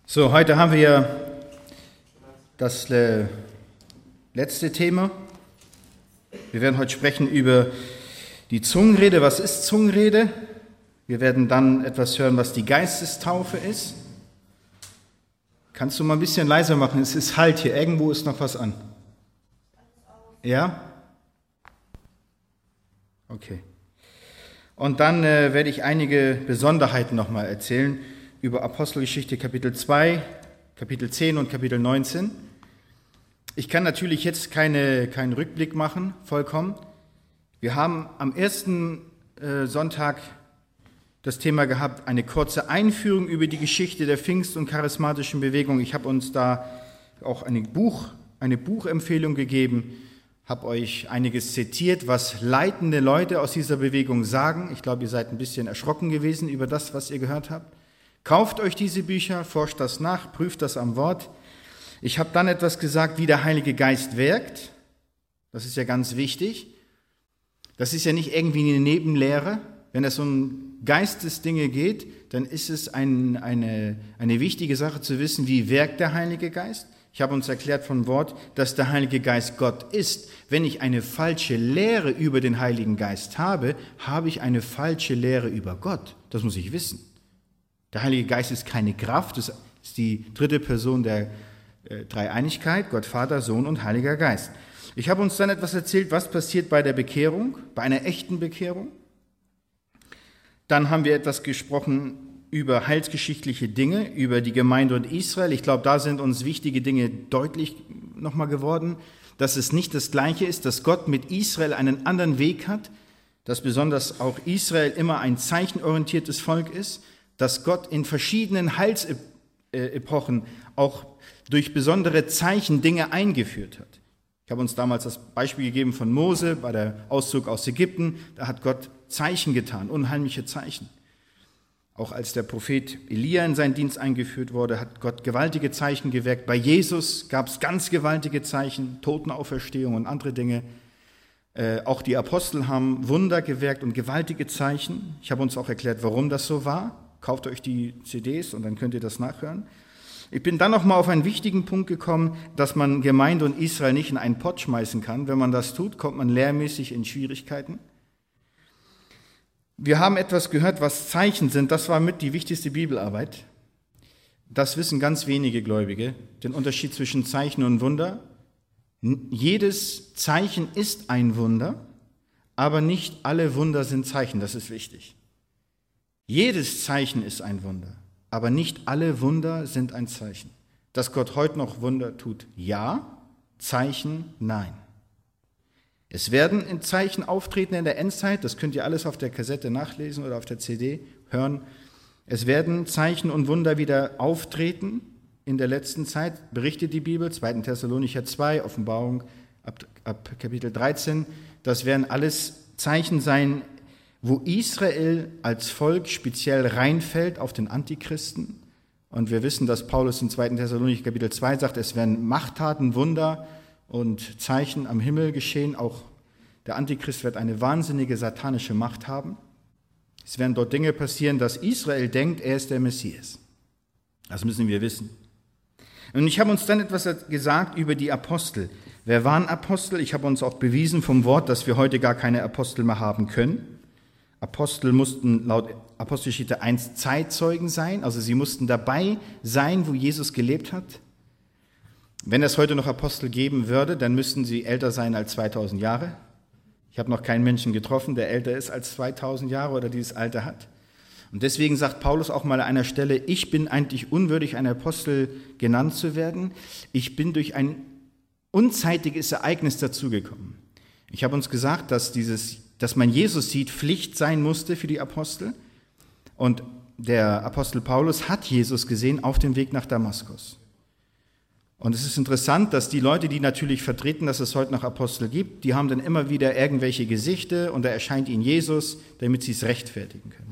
So, heute haben wir das letzte Thema. Wir werden heute sprechen über die Zungenrede. Was ist Zungenrede? Wir werden dann etwas hören, was die Geistestaufe ist. Kannst du mal ein bisschen leiser machen? Es ist Halt hier. Irgendwo ist noch was an. Ja? Okay. Und dann werde ich einige Besonderheiten nochmal erzählen über Apostelgeschichte Kapitel 2, Kapitel 10 und Kapitel 19. Ich kann natürlich jetzt keinen Rückblick machen, vollkommen. Wir haben am ersten Sonntag das Thema gehabt, eine kurze Einführung über die Geschichte der Pfingst- und charismatischen Bewegung. Ich habe uns da auch eine Buchempfehlung gegeben, habe euch einiges zitiert, was leitende Leute aus dieser Bewegung sagen. Ich glaube, ihr seid ein bisschen erschrocken gewesen über das, was ihr gehört habt. Kauft euch diese Bücher, forscht das nach, prüft das am Wort. Ich habe dann etwas gesagt, wie der Heilige Geist wirkt. Das ist ja ganz wichtig. Das ist ja nicht irgendwie eine Nebenlehre. Wenn es um Geistesdinge geht, dann ist es eine wichtige Sache zu wissen, wie wirkt der Heilige Geist. Ich habe uns erklärt vom Wort, dass der Heilige Geist Gott ist. Wenn ich eine falsche Lehre über den Heiligen Geist habe, habe ich eine falsche Lehre über Gott. Das muss ich wissen. Der Heilige Geist ist keine Kraft, das ist die dritte Person der Dreieinigkeit, Gott, Vater, Sohn und Heiliger Geist. Ich habe uns dann etwas erzählt, was passiert bei der Bekehrung, bei einer echten Bekehrung. Dann haben wir etwas gesprochen über heilsgeschichtliche Dinge, über die Gemeinde und Israel. Ich glaube, da sind uns wichtige Dinge deutlich nochmal geworden, dass es nicht das Gleiche ist, dass Gott mit Israel einen anderen Weg hat, dass besonders auch Israel immer ein zeichenorientiertes Volk ist, dass Gott in verschiedenen Heilsepochen auch durch besondere Zeichen Dinge eingeführt hat. Ich habe uns damals das Beispiel gegeben von Mose bei der Auszug aus Ägypten. Da hat Gott Zeichen getan, unheimliche Zeichen. Auch als der Prophet Elia in seinen Dienst eingeführt wurde, hat Gott gewaltige Zeichen gewirkt. Bei Jesus gab es ganz gewaltige Zeichen, Totenauferstehung und andere Dinge. Auch die Apostel haben Wunder gewirkt und gewaltige Zeichen. Ich habe uns auch erklärt, warum das so war. Kauft euch die CDs und dann könnt ihr das nachhören. Ich bin dann noch mal auf einen wichtigen Punkt gekommen, dass man Gemeinde und Israel nicht in einen Pott schmeißen kann. Wenn man das tut, kommt man lehrmäßig in Schwierigkeiten. Wir haben etwas gehört, was Zeichen sind. Das war mit die wichtigste Bibelarbeit. Das wissen ganz wenige Gläubige, den Unterschied zwischen Zeichen und Wunder. Jedes Zeichen ist ein Wunder, aber nicht alle Wunder sind Zeichen. Das ist wichtig. Jedes Zeichen ist ein Wunder, aber nicht alle Wunder sind ein Zeichen. Dass Gott heute noch Wunder tut, ja, Zeichen, nein. Es werden in Zeichen auftreten in der Endzeit, das könnt ihr alles auf der Kassette nachlesen oder auf der CD hören. Es werden Zeichen und Wunder wieder auftreten in der letzten Zeit, berichtet die Bibel, 2. Thessalonicher 2, Offenbarung ab Kapitel 13. Das werden alles Zeichen sein, wo Israel als Volk speziell reinfällt auf den Antichristen. Und wir wissen, dass Paulus in 2. Thessalonicher Kapitel 2 sagt, es werden Machttaten, Wunder und Zeichen am Himmel geschehen. Auch der Antichrist wird eine wahnsinnige satanische Macht haben. Es werden dort Dinge passieren, dass Israel denkt, er ist der Messias. Das müssen wir wissen. Und ich habe uns dann etwas gesagt über die Apostel. Wer waren Apostel? Ich habe uns auch bewiesen vom Wort, dass wir heute gar keine Apostel mehr haben können. Apostel mussten laut Apostelgeschichte 1 Zeitzeugen sein, also sie mussten dabei sein, wo Jesus gelebt hat. Wenn es heute noch Apostel geben würde, dann müssten sie älter sein als 2000 Jahre. Ich habe noch keinen Menschen getroffen, der älter ist als 2000 Jahre oder dieses Alter hat. Und deswegen sagt Paulus auch mal an einer Stelle, ich bin eigentlich unwürdig, ein Apostel genannt zu werden. Ich bin durch ein unzeitiges Ereignis dazugekommen. Ich habe uns gesagt, dass man Jesus sieht, Pflicht sein musste für die Apostel. Und der Apostel Paulus hat Jesus gesehen auf dem Weg nach Damaskus. Und es ist interessant, dass die Leute, die natürlich vertreten, dass es heute noch Apostel gibt, die haben dann immer wieder irgendwelche Gesichter und da erscheint ihnen Jesus, damit sie es rechtfertigen können.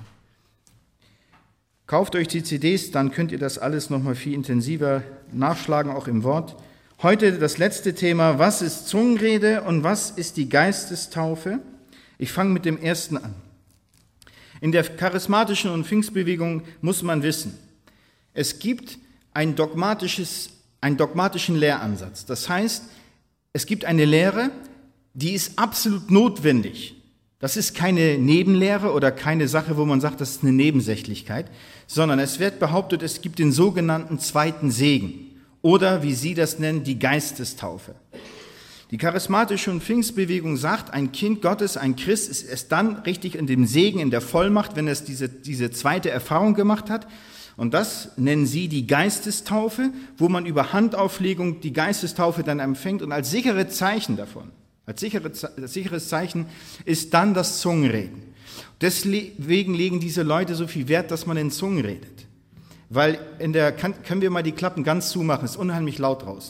Kauft euch die CDs, dann könnt ihr das alles nochmal viel intensiver nachschlagen, auch im Wort. Heute das letzte Thema, was ist Zungenrede und was ist die Geistestaufe? Ich fange mit dem ersten an. In der charismatischen und Pfingstbewegung muss man wissen, es gibt einen dogmatischen Lehransatz. Das heißt, es gibt eine Lehre, die ist absolut notwendig. Das ist keine Nebenlehre oder keine Sache, wo man sagt, das ist eine Nebensächlichkeit, sondern es wird behauptet, es gibt den sogenannten zweiten Segen oder, wie Sie das nennen, die Geistestaufe. Die charismatische und Pfingstbewegung sagt, ein Kind Gottes, ein Christ, ist erst dann richtig in dem Segen, in der Vollmacht, wenn es diese zweite Erfahrung gemacht hat. Und das nennen sie die Geistestaufe, wo man über Handauflegung die Geistestaufe dann empfängt und als sicheres Zeichen davon, als sicheres Zeichen ist dann das Zungenreden. Deswegen legen diese Leute so viel Wert, dass man in Zungen redet. Weil können wir mal die Klappen ganz zumachen, es ist unheimlich laut draußen.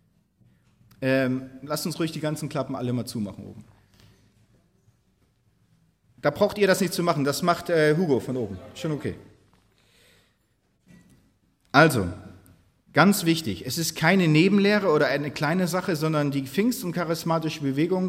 Lasst uns ruhig die ganzen Klappen alle mal zumachen oben. Da braucht ihr das nicht zu machen, das macht Hugo von oben. Schon okay. Also, ganz wichtig, es ist keine Nebenlehre oder eine kleine Sache, sondern die Pfingst- und charismatische Bewegung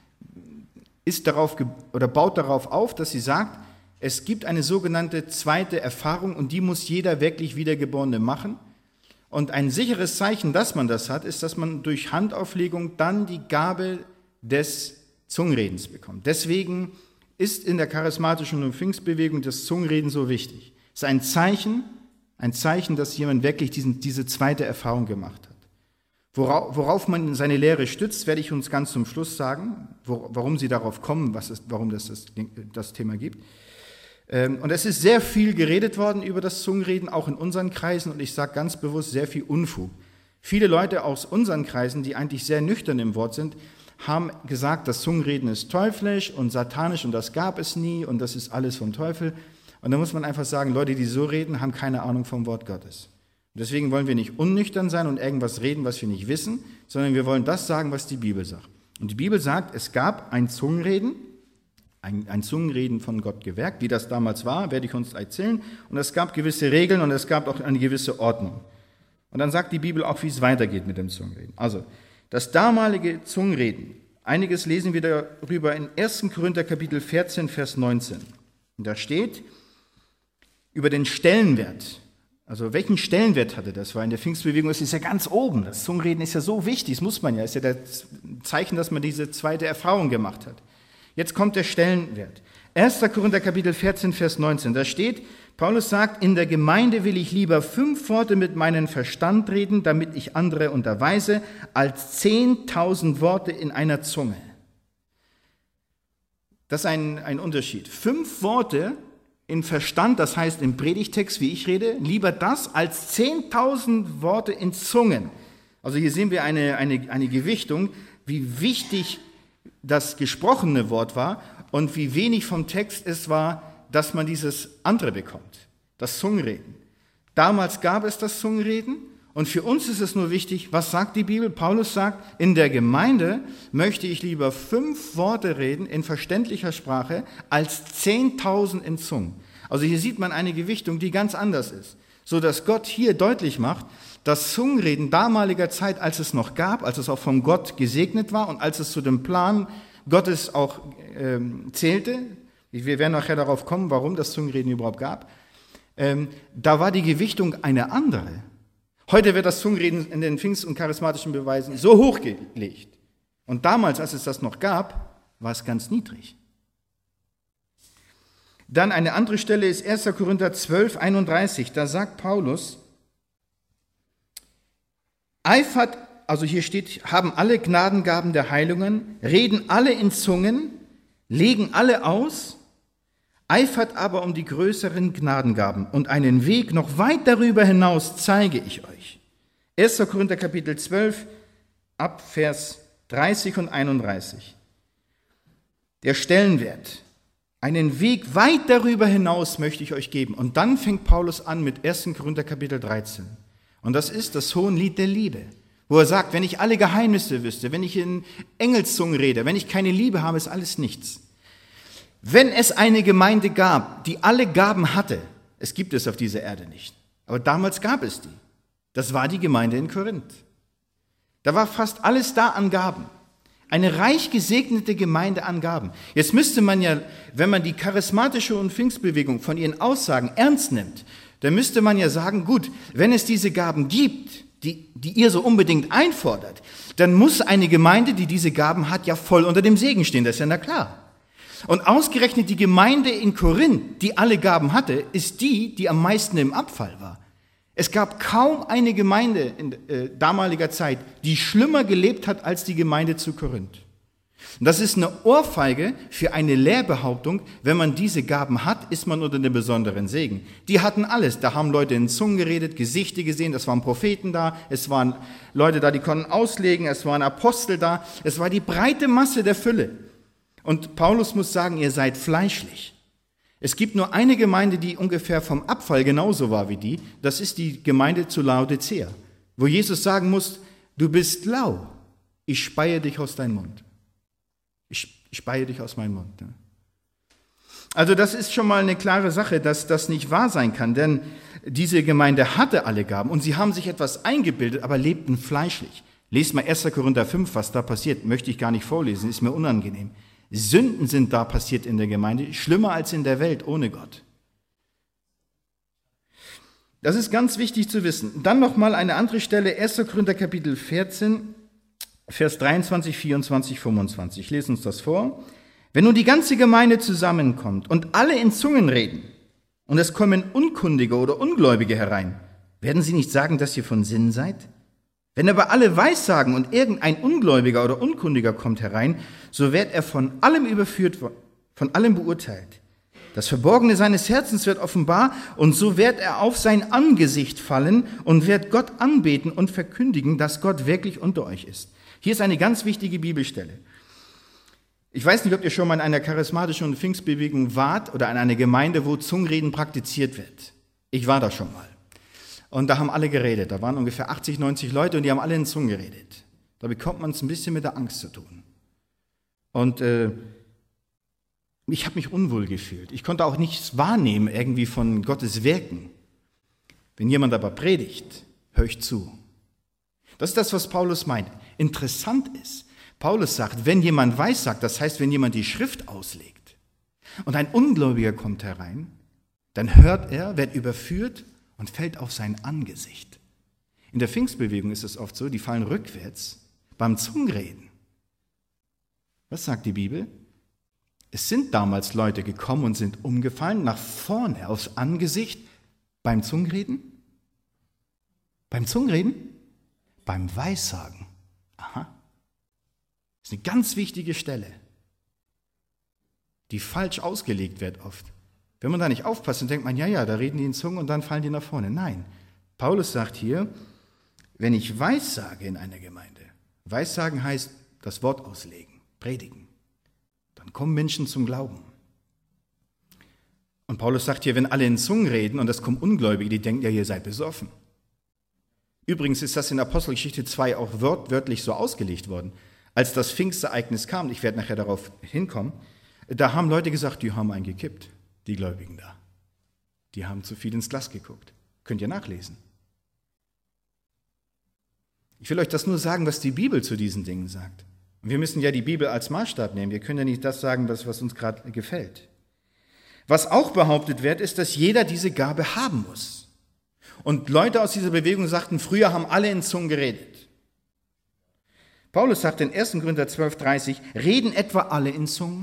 baut darauf auf, dass sie sagt, es gibt eine sogenannte zweite Erfahrung und die muss jeder wirklich Wiedergeborene machen. Und ein sicheres Zeichen, dass man das hat, ist, dass man durch Handauflegung dann die Gabe des Zungenredens bekommt. Deswegen ist in der charismatischen und Pfingstbewegung das Zungenreden so wichtig. Es ist ein Zeichen, dass jemand wirklich diese zweite Erfahrung gemacht hat. Worauf man seine Lehre stützt, werde ich uns ganz zum Schluss sagen, warum sie darauf kommen, warum das Thema gibt. Und es ist sehr viel geredet worden über das Zungenreden, auch in unseren Kreisen, und ich sage ganz bewusst sehr viel Unfug. Viele Leute aus unseren Kreisen, die eigentlich sehr nüchtern im Wort sind, haben gesagt, das Zungenreden ist teuflisch und satanisch und das gab es nie und das ist alles vom Teufel. Und da muss man einfach sagen, Leute, die so reden, haben keine Ahnung vom Wort Gottes. Und deswegen wollen wir nicht unnüchtern sein und irgendwas reden, was wir nicht wissen, sondern wir wollen das sagen, was die Bibel sagt. Und die Bibel sagt, es gab ein Zungenreden, ein Zungenreden von Gott gewirkt. Wie das damals war, werde ich uns erzählen. Und es gab gewisse Regeln und es gab auch eine gewisse Ordnung. Und dann sagt die Bibel auch, wie es weitergeht mit dem Zungenreden. Also, das damalige Zungenreden, einiges lesen wir darüber in 1. Korinther Kapitel 14, Vers 19. Und da steht über den Stellenwert. Also welchen Stellenwert hatte das? Weil in der Pfingstbewegung ist es ja ganz oben. Das Zungenreden ist ja so wichtig, das muss man ja. Ist ja das Zeichen, dass man diese zweite Erfahrung gemacht hat. Jetzt kommt der Stellenwert. 1. Korinther Kapitel 14, Vers 19. Da steht, Paulus sagt, in der Gemeinde will ich lieber 5 Worte mit meinem Verstand reden, damit ich andere unterweise, als 10.000 Worte in einer Zunge. Das ist ein Unterschied. 5 Worte in Verstand, das heißt im Predigtext, wie ich rede, lieber das als 10.000 Worte in Zungen. Also hier sehen wir eine Gewichtung, wie wichtig das gesprochene Wort war und wie wenig vom Text es war, dass man dieses andere bekommt, das Zungenreden. Damals gab es das Zungenreden und für uns ist es nur wichtig, was sagt die Bibel? Paulus sagt, in der Gemeinde möchte ich lieber 5 Worte reden in verständlicher Sprache als 10.000 in Zungen. Also hier sieht man eine Gewichtung, die ganz anders ist, so dass Gott hier deutlich macht, das Zungenreden damaliger Zeit, als es noch gab, als es auch von Gott gesegnet war und als es zu dem Plan Gottes auch zählte, wir werden nachher darauf kommen, warum das Zungenreden überhaupt gab, da war die Gewichtung eine andere. Heute wird das Zungenreden in den Pfingst- und charismatischen Beweisen so hochgelegt. Und damals, als es das noch gab, war es ganz niedrig. Dann eine andere Stelle ist 1. Korinther 12, 31. Da sagt Paulus, eifert, also hier steht, haben alle Gnadengaben der Heilungen, reden alle in Zungen, legen alle aus, eifert aber um die größeren Gnadengaben und einen Weg noch weit darüber hinaus zeige ich euch. 1. Korinther Kapitel 12, ab Vers 30 und 31. Der Stellenwert, einen Weg weit darüber hinaus möchte ich euch geben. Und dann fängt Paulus an mit 1. Korinther Kapitel 13. Und das ist das Hohenlied der Liebe, wo er sagt, wenn ich alle Geheimnisse wüsste, wenn ich in Engelszungen rede, wenn ich keine Liebe habe, ist alles nichts. Wenn es eine Gemeinde gab, die alle Gaben hatte, es gibt es auf dieser Erde nicht, aber damals gab es die. Das war die Gemeinde in Korinth. Da war fast alles da an Gaben. Eine reich gesegnete Gemeinde an Gaben. Jetzt müsste man ja, wenn man die charismatische und Pfingstbewegung von ihren Aussagen ernst nimmt, dann müsste man ja sagen, gut, wenn es diese Gaben gibt, die ihr so unbedingt einfordert, dann muss eine Gemeinde, die diese Gaben hat, ja voll unter dem Segen stehen, das ist ja na klar. Und ausgerechnet die Gemeinde in Korinth, die alle Gaben hatte, ist die am meisten im Abfall war. Es gab kaum eine Gemeinde in damaliger Zeit, die schlimmer gelebt hat als die Gemeinde zu Korinth. Und das ist eine Ohrfeige für eine Lehrbehauptung. Wenn man diese Gaben hat, ist man unter dem besonderen Segen. Die hatten alles. Da haben Leute in Zungen geredet, Gesichter gesehen, es waren Propheten da, es waren Leute da, die konnten auslegen, es waren Apostel da. Es war die breite Masse der Fülle. Und Paulus muss sagen, ihr seid fleischlich. Es gibt nur eine Gemeinde, die ungefähr vom Abfall genauso war wie die. Das ist die Gemeinde zu Laodicea, wo Jesus sagen muss, du bist lau, ich speie dich aus deinem Mund. Ich speie dich aus meinem Mund. Also das ist schon mal eine klare Sache, dass das nicht wahr sein kann, denn diese Gemeinde hatte alle Gaben und sie haben sich etwas eingebildet, aber lebten fleischlich. Lest mal 1. Korinther 5, was da passiert, möchte ich gar nicht vorlesen, ist mir unangenehm. Sünden sind da passiert in der Gemeinde, schlimmer als in der Welt ohne Gott. Das ist ganz wichtig zu wissen. Dann nochmal eine andere Stelle, 1. Korinther Kapitel 14, Vers 23, 24, 25. Ich lese uns das vor. Wenn nun die ganze Gemeinde zusammenkommt und alle in Zungen reden und es kommen Unkundige oder Ungläubige herein, werden sie nicht sagen, dass ihr von Sinn seid? Wenn aber alle Weissagen und irgendein Ungläubiger oder Unkundiger kommt herein, so wird er von allem überführt, von allem beurteilt. Das Verborgene seines Herzens wird offenbar und so wird er auf sein Angesicht fallen und wird Gott anbeten und verkündigen, dass Gott wirklich unter euch ist. Hier ist eine ganz wichtige Bibelstelle. Ich weiß nicht, ob ihr schon mal in einer charismatischen Pfingstbewegung wart oder in einer Gemeinde, wo Zungenreden praktiziert wird. Ich war da schon mal. Und da haben alle geredet. Da waren ungefähr 80, 90 Leute und die haben alle in Zungen geredet. Da bekommt man es ein bisschen mit der Angst zu tun. Und ich habe mich unwohl gefühlt. Ich konnte auch nichts wahrnehmen irgendwie von Gottes Wirken. Wenn jemand aber predigt, höre ich zu. Das ist das, was Paulus meint. Interessant ist, Paulus sagt, wenn jemand weissagt, das heißt, wenn jemand die Schrift auslegt und ein Ungläubiger kommt herein, dann hört er, wird überführt und fällt auf sein Angesicht. In der Pfingstbewegung ist es oft so, die fallen rückwärts beim Zungenreden. Was sagt die Bibel? Es sind damals Leute gekommen und sind umgefallen, nach vorne aufs Angesicht beim Zungenreden. Beim Zungenreden? Beim Weissagen. Aha. Das ist eine ganz wichtige Stelle, die falsch ausgelegt wird oft. Wenn man da nicht aufpasst, dann denkt man, ja, da reden die in Zungen und dann fallen die nach vorne. Nein, Paulus sagt hier, wenn ich Weissage in einer Gemeinde, Weissagen heißt das Wort auslegen, predigen, dann kommen Menschen zum Glauben. Und Paulus sagt hier, wenn alle in Zungen reden und es kommen Ungläubige, die denken, ja, ihr seid besoffen. Übrigens ist das in Apostelgeschichte 2 auch wörtlich so ausgelegt worden. Als das Pfingstereignis kam, ich werde nachher darauf hinkommen, da haben Leute gesagt, die haben einen gekippt, die Gläubigen da. Die haben zu viel ins Glas geguckt. Könnt ihr nachlesen. Ich will euch das nur sagen, was die Bibel zu diesen Dingen sagt. Und wir müssen ja die Bibel als Maßstab nehmen. Wir können ja nicht das sagen, was uns gerade gefällt. Was auch behauptet wird, ist, dass jeder diese Gabe haben muss. Und Leute aus dieser Bewegung sagten, früher haben alle in Zungen geredet. Paulus sagt in 1. Korinther 12,30, reden etwa alle in Zungen?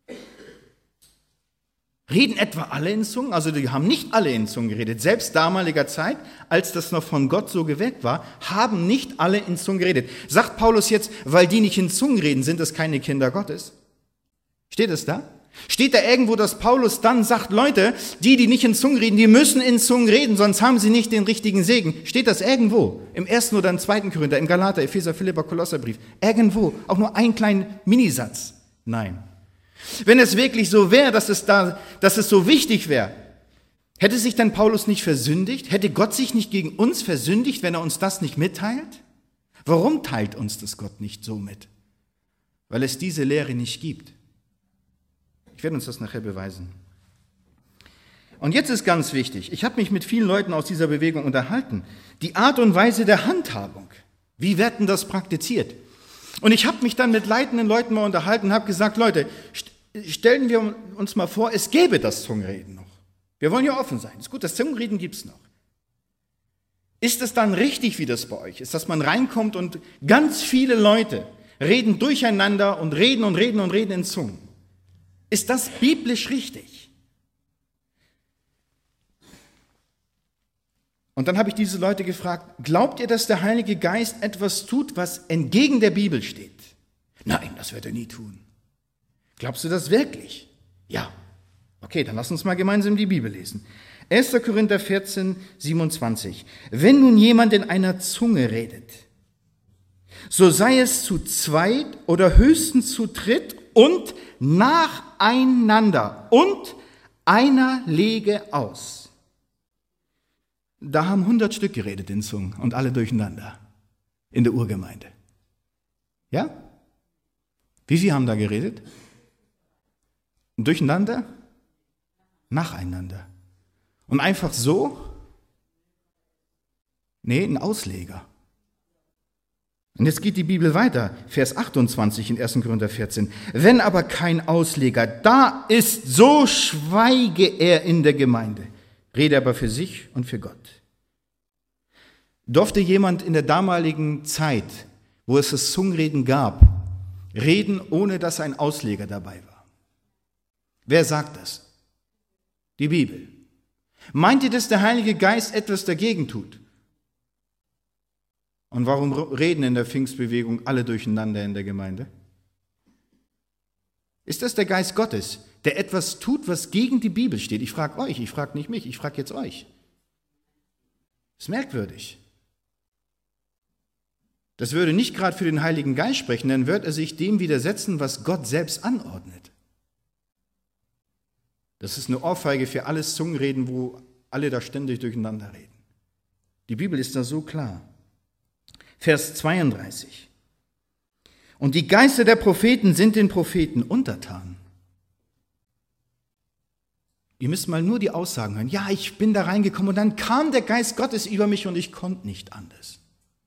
Reden etwa alle in Zungen? Also die haben nicht alle in Zungen geredet. Selbst damaliger Zeit, als das noch von Gott so gewählt war, haben nicht alle in Zungen geredet. Sagt Paulus jetzt, weil die nicht in Zungen reden, sind das keine Kinder Gottes? Steht es da? Steht da irgendwo, dass Paulus dann sagt, Leute, die nicht in Zungen reden, die müssen in Zungen reden, sonst haben sie nicht den richtigen Segen. Steht das irgendwo? Im 1. oder im 2. Korinther, im Galater, Epheser, Philipper, Kolosserbrief. Irgendwo, auch nur einen kleinen Minisatz. Nein. Wenn es wirklich so wäre, dass es so wichtig wäre, hätte sich dann Paulus nicht versündigt? Hätte Gott sich nicht gegen uns versündigt, wenn er uns das nicht mitteilt? Warum teilt uns das Gott nicht so mit? Weil es diese Lehre nicht gibt. Ich werde uns das nachher beweisen. Und jetzt ist ganz wichtig, ich habe mich mit vielen Leuten aus dieser Bewegung unterhalten, die Art und Weise der Handhabung. Wie wird denn das praktiziert? Und ich habe mich dann mit leitenden Leuten mal unterhalten und habe gesagt, Leute, stellen wir uns mal vor, es gäbe das Zungenreden noch. Wir wollen ja offen sein. Ist gut, das Zungenreden gibt es noch. Ist es dann richtig, wie das bei euch ist, dass man reinkommt und ganz viele Leute reden durcheinander und reden in Zungen? Ist das biblisch richtig? Und dann habe ich diese Leute gefragt, glaubt ihr, dass der Heilige Geist etwas tut, was entgegen der Bibel steht? Nein, das wird er nie tun. Glaubst du das wirklich? Ja. Okay, dann lass uns mal gemeinsam die Bibel lesen. 1. Korinther 14, 27. Wenn nun jemand in einer Zunge redet, so sei es zu zweit oder höchstens zu dritt und nacheinander und einer lege aus. Da haben 100 Stück geredet in Zungen und alle durcheinander in der Urgemeinde. Ja? Wie viele haben da geredet? Durcheinander? Nacheinander. Und einfach so? Nee, ein Ausleger. Und jetzt geht die Bibel weiter, Vers 28 in 1. Korinther 14. Wenn aber kein Ausleger da ist, so schweige er in der Gemeinde, rede aber für sich und für Gott. Durfte jemand in der damaligen Zeit, wo es das Zungenreden gab, reden, ohne dass ein Ausleger dabei war? Wer sagt das? Die Bibel. Meint ihr, dass der Heilige Geist etwas dagegen tut? Und warum reden in der Pfingstbewegung alle durcheinander in der Gemeinde? Ist das der Geist Gottes, der etwas tut, was gegen die Bibel steht? Ich frage euch, ich frage nicht mich, ich frage jetzt euch. Das ist merkwürdig. Das würde nicht gerade für den Heiligen Geist sprechen, dann wird er sich dem widersetzen, was Gott selbst anordnet. Das ist eine Ohrfeige für alles Zungenreden, wo alle da ständig durcheinander reden. Die Bibel ist da so klar. Vers 32. Und die Geister der Propheten sind den Propheten untertan. Ihr müsst mal nur die Aussagen hören. Ja, ich bin da reingekommen und dann kam der Geist Gottes über mich und ich konnte nicht anders.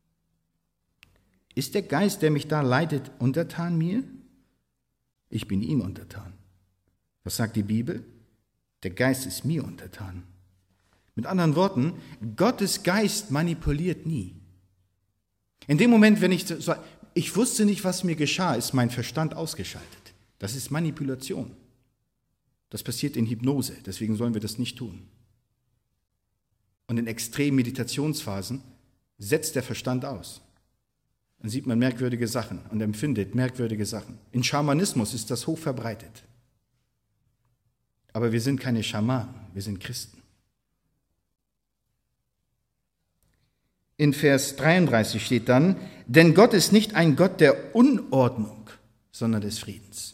Ist der Geist, der mich da leitet, untertan mir? Ich bin ihm untertan. Was sagt die Bibel? Der Geist ist mir untertan. Mit anderen Worten, Gottes Geist manipuliert nie. In dem Moment, wenn ich wusste nicht, was mir geschah, ist mein Verstand ausgeschaltet. Das ist Manipulation. Das passiert in Hypnose, deswegen sollen wir das nicht tun. Und in extremen Meditationsphasen setzt der Verstand aus. Dann sieht man merkwürdige Sachen und empfindet merkwürdige Sachen. In Schamanismus ist das hoch verbreitet. Aber wir sind keine Schamanen, wir sind Christen. In Vers 33 steht dann, denn Gott ist nicht ein Gott der Unordnung, sondern des Friedens.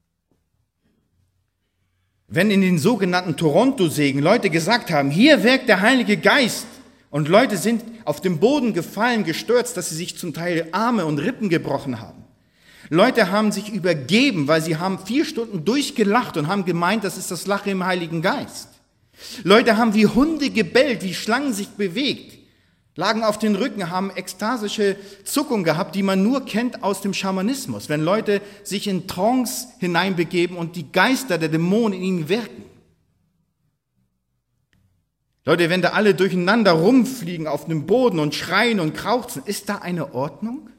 Wenn in den sogenannten Toronto-Segen Leute gesagt haben, hier wirkt der Heilige Geist und Leute sind auf dem Boden gefallen, gestürzt, dass sie sich zum Teil Arme und Rippen gebrochen haben. Leute haben sich übergeben, weil sie haben 4 Stunden durchgelacht und haben gemeint, das ist das Lachen im Heiligen Geist. Leute haben wie Hunde gebellt, wie Schlangen sich bewegt, lagen auf den Rücken, haben ekstasische Zuckungen gehabt, die man nur kennt aus dem Schamanismus, wenn Leute sich in Trance hineinbegeben und die Geister der Dämonen in ihnen wirken. Leute, wenn da alle durcheinander rumfliegen auf dem Boden und schreien und krauchzen, ist da eine Ordnung?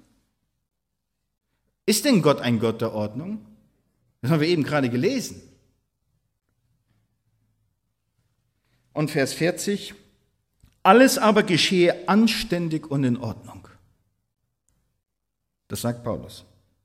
Ist denn Gott ein Gott der Ordnung? Das haben wir eben gerade gelesen. Und Vers 40, alles aber geschehe anständig und in Ordnung. Das sagt Paulus.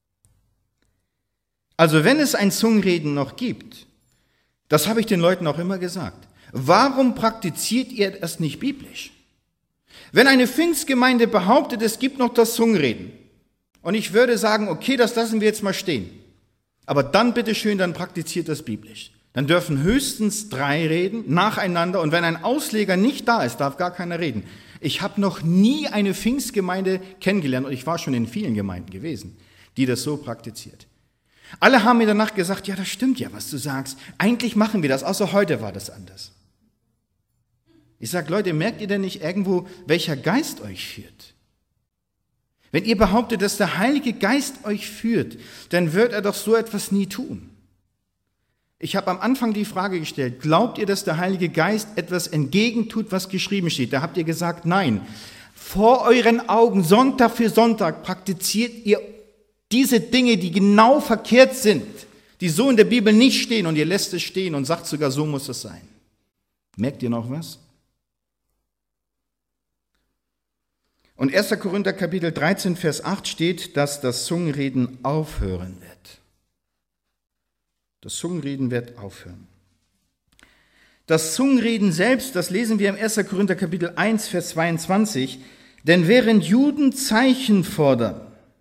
Also wenn es ein Zungenreden noch gibt, das habe ich den Leuten auch immer gesagt, warum praktiziert ihr das nicht biblisch? Wenn eine Pfingstgemeinde behauptet, es gibt noch das Zungenreden, und ich würde sagen, okay, das lassen wir jetzt mal stehen, aber dann bitteschön, dann praktiziert das biblisch. Dann dürfen höchstens 3 reden, nacheinander, und wenn ein Ausleger nicht da ist, darf gar keiner reden. Ich habe noch nie eine Pfingstgemeinde kennengelernt, und ich war schon in vielen Gemeinden gewesen, die das so praktiziert. Alle haben mir danach gesagt, ja, das stimmt ja, was du sagst. Eigentlich machen wir das, außer heute war das anders. Ich sage, Leute, merkt ihr denn nicht irgendwo, welcher Geist euch führt? Wenn ihr behauptet, dass der Heilige Geist euch führt, dann wird er doch so etwas nie tun. Ich habe am Anfang die Frage gestellt, glaubt ihr, dass der Heilige Geist etwas entgegentut, was geschrieben steht? Da habt ihr gesagt, nein. Vor euren Augen, Sonntag für Sonntag, praktiziert ihr diese Dinge, die genau verkehrt sind, die so in der Bibel nicht stehen, und ihr lässt es stehen und sagt sogar, so muss es sein. Merkt ihr noch was? Und 1. Korinther Kapitel 13, Vers 8 steht, dass das Zungenreden aufhören wird. Das Zungenreden wird aufhören. Das Zungenreden selbst, das lesen wir im 1. Korinther Kapitel 1, Vers 22, denn während Juden Zeichen fordern,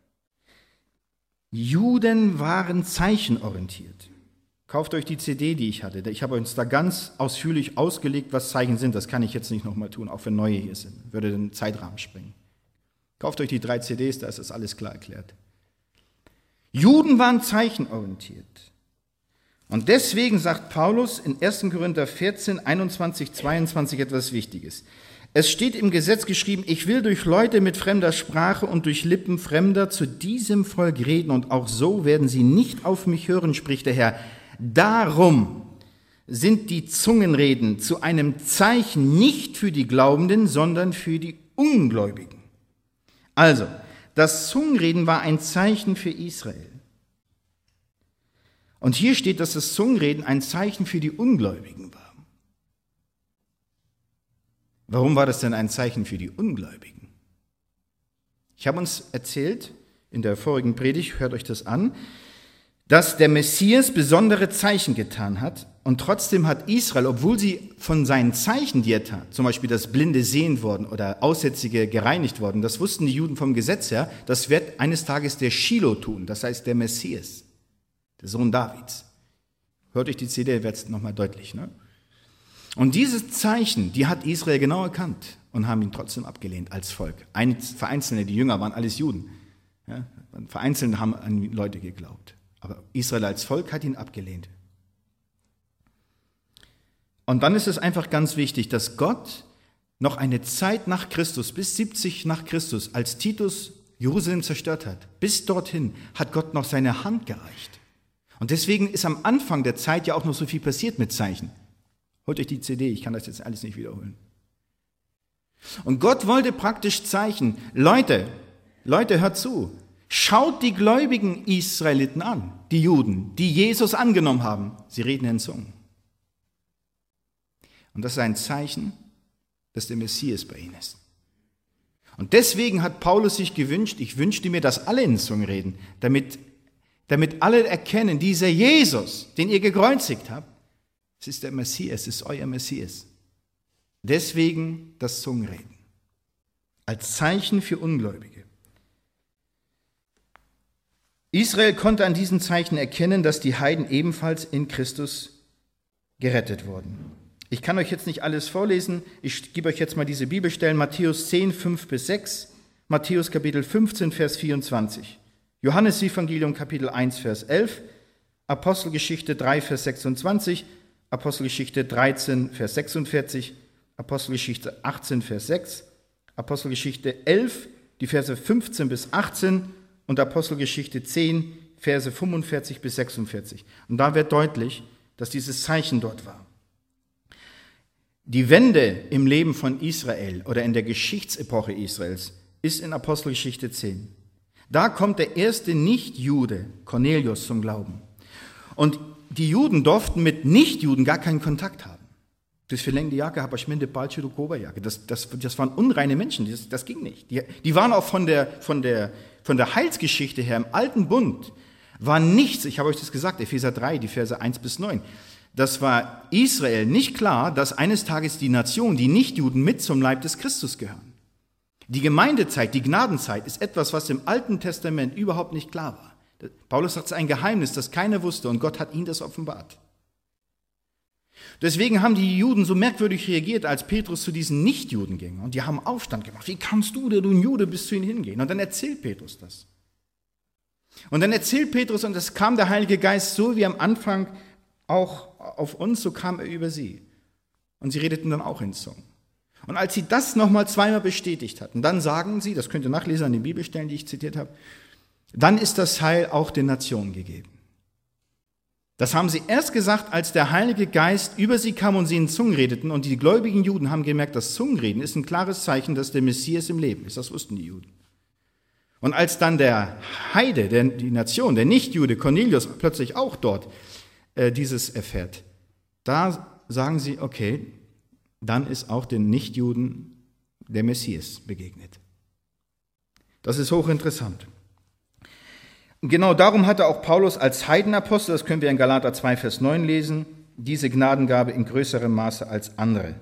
Juden waren zeichenorientiert. Kauft euch die CD, die ich hatte. Ich habe uns da ganz ausführlich ausgelegt, was Zeichen sind. Das kann ich jetzt nicht nochmal tun, auch wenn neue hier sind. Würde den Zeitrahmen sprengen. Kauft euch die 3 CDs, da ist das alles klar erklärt. Juden waren zeichenorientiert. Und deswegen sagt Paulus in 1. Korinther 14, 21, 22 etwas Wichtiges. Es steht im Gesetz geschrieben, ich will durch Leute mit fremder Sprache und durch Lippen Fremder zu diesem Volk reden, und auch so werden sie nicht auf mich hören, spricht der Herr. Darum sind die Zungenreden zu einem Zeichen nicht für die Glaubenden, sondern für die Ungläubigen. Also, das Zungenreden war ein Zeichen für Israel. Und hier steht, dass das Zungenreden ein Zeichen für die Ungläubigen war. Warum war das denn ein Zeichen für die Ungläubigen? Ich habe uns erzählt in der vorigen Predigt, hört euch das an, dass der Messias besondere Zeichen getan hat, und trotzdem hat Israel, obwohl sie von seinen Zeichen, die er tat, zum Beispiel dass Blinde sehend wurden oder Aussätzige gereinigt wurden, das wussten die Juden vom Gesetz her, das wird eines Tages der Shiloh tun, das heißt der Messias, der Sohn Davids. Hört euch die CD, wird es nochmal deutlich. Ne? Und diese Zeichen, die hat Israel genau erkannt und haben ihn trotzdem abgelehnt als Volk. Vereinzelte, die Jünger waren alles Juden. Ja? Vereinzelte haben an Leute geglaubt. Aber Israel als Volk hat ihn abgelehnt. Und dann ist es einfach ganz wichtig, dass Gott noch eine Zeit nach Christus, bis 70 nach Christus, als Titus Jerusalem zerstört hat, bis dorthin hat Gott noch seine Hand gereicht. Und deswegen ist am Anfang der Zeit ja auch noch so viel passiert mit Zeichen. Holt euch die CD, ich kann das jetzt alles nicht wiederholen. Und Gott wollte praktisch Zeichen. Leute, hört zu. Schaut die gläubigen Israeliten an, die Juden, die Jesus angenommen haben. Sie reden in Zungen. Und das ist ein Zeichen, dass der Messias bei ihnen ist. Und deswegen hat Paulus sich gewünscht, ich wünschte mir, dass alle in Zungen reden, damit alle erkennen, dieser Jesus, den ihr gekreuzigt habt, es ist der Messias, es ist euer Messias. Deswegen das Zungenreden. Als Zeichen für Ungläubige. Israel konnte an diesen Zeichen erkennen, dass die Heiden ebenfalls in Christus gerettet wurden. Ich kann euch jetzt nicht alles vorlesen, ich gebe euch jetzt mal diese Bibelstellen, Matthäus 10, 5-6, Matthäus Kapitel 15, Vers 24, Johannes Evangelium Kapitel 1, Vers 11, Apostelgeschichte 3, Vers 26, Apostelgeschichte 13, Vers 46, Apostelgeschichte 18, Vers 6, Apostelgeschichte 11, die Verse 15 bis 18 und Apostelgeschichte 10, Verse 45 bis 46. Und da wird deutlich, dass dieses Zeichen dort war. Die Wende im Leben von Israel oder in der Geschichtsepoche Israels ist in Apostelgeschichte 10. Da kommt der erste Nicht-Jude, Cornelius, zum Glauben. Und die Juden durften mit Nicht-Juden gar keinen Kontakt haben. Das verlängerte Jacke, Haberschminde, Balschudo, Koberjacke. Das waren unreine Menschen, das ging nicht. Die waren auch von der Heilsgeschichte her im Alten Bund, war nichts, ich habe euch das gesagt, Epheser 3, die Verse 1 bis 9. Das war Israel nicht klar, dass eines Tages die Nation, die Nichtjuden, mit zum Leib des Christus gehören. Die Gemeindezeit, die Gnadenzeit ist etwas, was im Alten Testament überhaupt nicht klar war. Paulus sagt, es ist ein Geheimnis, das keiner wusste, und Gott hat ihnen das offenbart. Deswegen haben die Juden so merkwürdig reagiert, als Petrus zu diesen Nichtjuden ging. Und die haben Aufstand gemacht. Wie kannst du, der du ein Jude bist, zu ihnen hingehen? Und dann erzählt Petrus das. Und es kam der Heilige Geist so wie am Anfang auch auf uns, so kam er über sie. Und sie redeten dann auch in Zungen. Und als sie das nochmal zweimal bestätigt hatten, dann sagen sie, das könnt ihr nachlesen an den Bibelstellen, die ich zitiert habe, dann ist das Heil auch den Nationen gegeben. Das haben sie erst gesagt, als der Heilige Geist über sie kam und sie in Zungen redeten. Und die gläubigen Juden haben gemerkt, dass Zungenreden ist ein klares Zeichen, dass der Messias im Leben ist. Das wussten die Juden. Und als dann der Heide, die Nation, der Nichtjude, Cornelius, plötzlich auch dort dieses erfährt, da sagen sie, okay, dann ist auch den Nichtjuden der Messias begegnet. Das ist hochinteressant. Genau darum hatte auch Paulus als Heidenapostel, das können wir in Galater 2, Vers 9 lesen, diese Gnadengabe in größerem Maße als andere.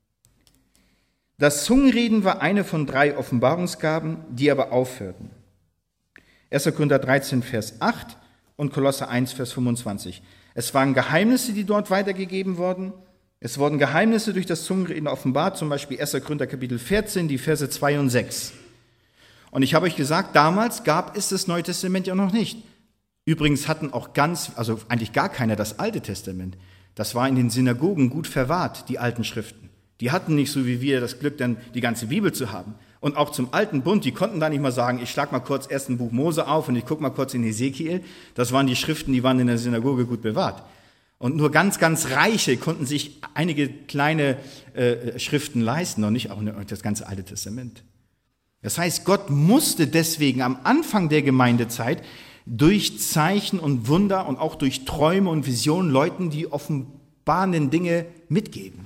Das Zungenreden war eine von 3 Offenbarungsgaben, die aber aufhörten. 1. Korinther 13, Vers 8 und Kolosser 1, Vers 25. Es waren Geheimnisse, die dort weitergegeben wurden. Es wurden Geheimnisse durch das Zungenreden offenbart, zum Beispiel 1. Korinther Kapitel 14, die Verse 2 und 6. Und ich habe euch gesagt, damals gab es das Neue Testament ja noch nicht. Übrigens hatten auch eigentlich gar keiner das Alte Testament. Das war in den Synagogen gut verwahrt, die alten Schriften. Die hatten nicht so wie wir das Glück, dann die ganze Bibel zu haben. Und auch zum alten Bund, die konnten da nicht mal sagen, ich schlag mal kurz erst ein Buch Mose auf und ich gucke mal kurz in Hesekiel. Das waren die Schriften, die waren in der Synagoge gut bewahrt. Und nur ganz, ganz Reiche konnten sich einige kleine Schriften leisten und nicht auch das ganze Alte Testament. Das heißt, Gott musste deswegen am Anfang der Gemeindezeit durch Zeichen und Wunder und auch durch Träume und Visionen Leuten die offenbarenden Dinge mitgeben.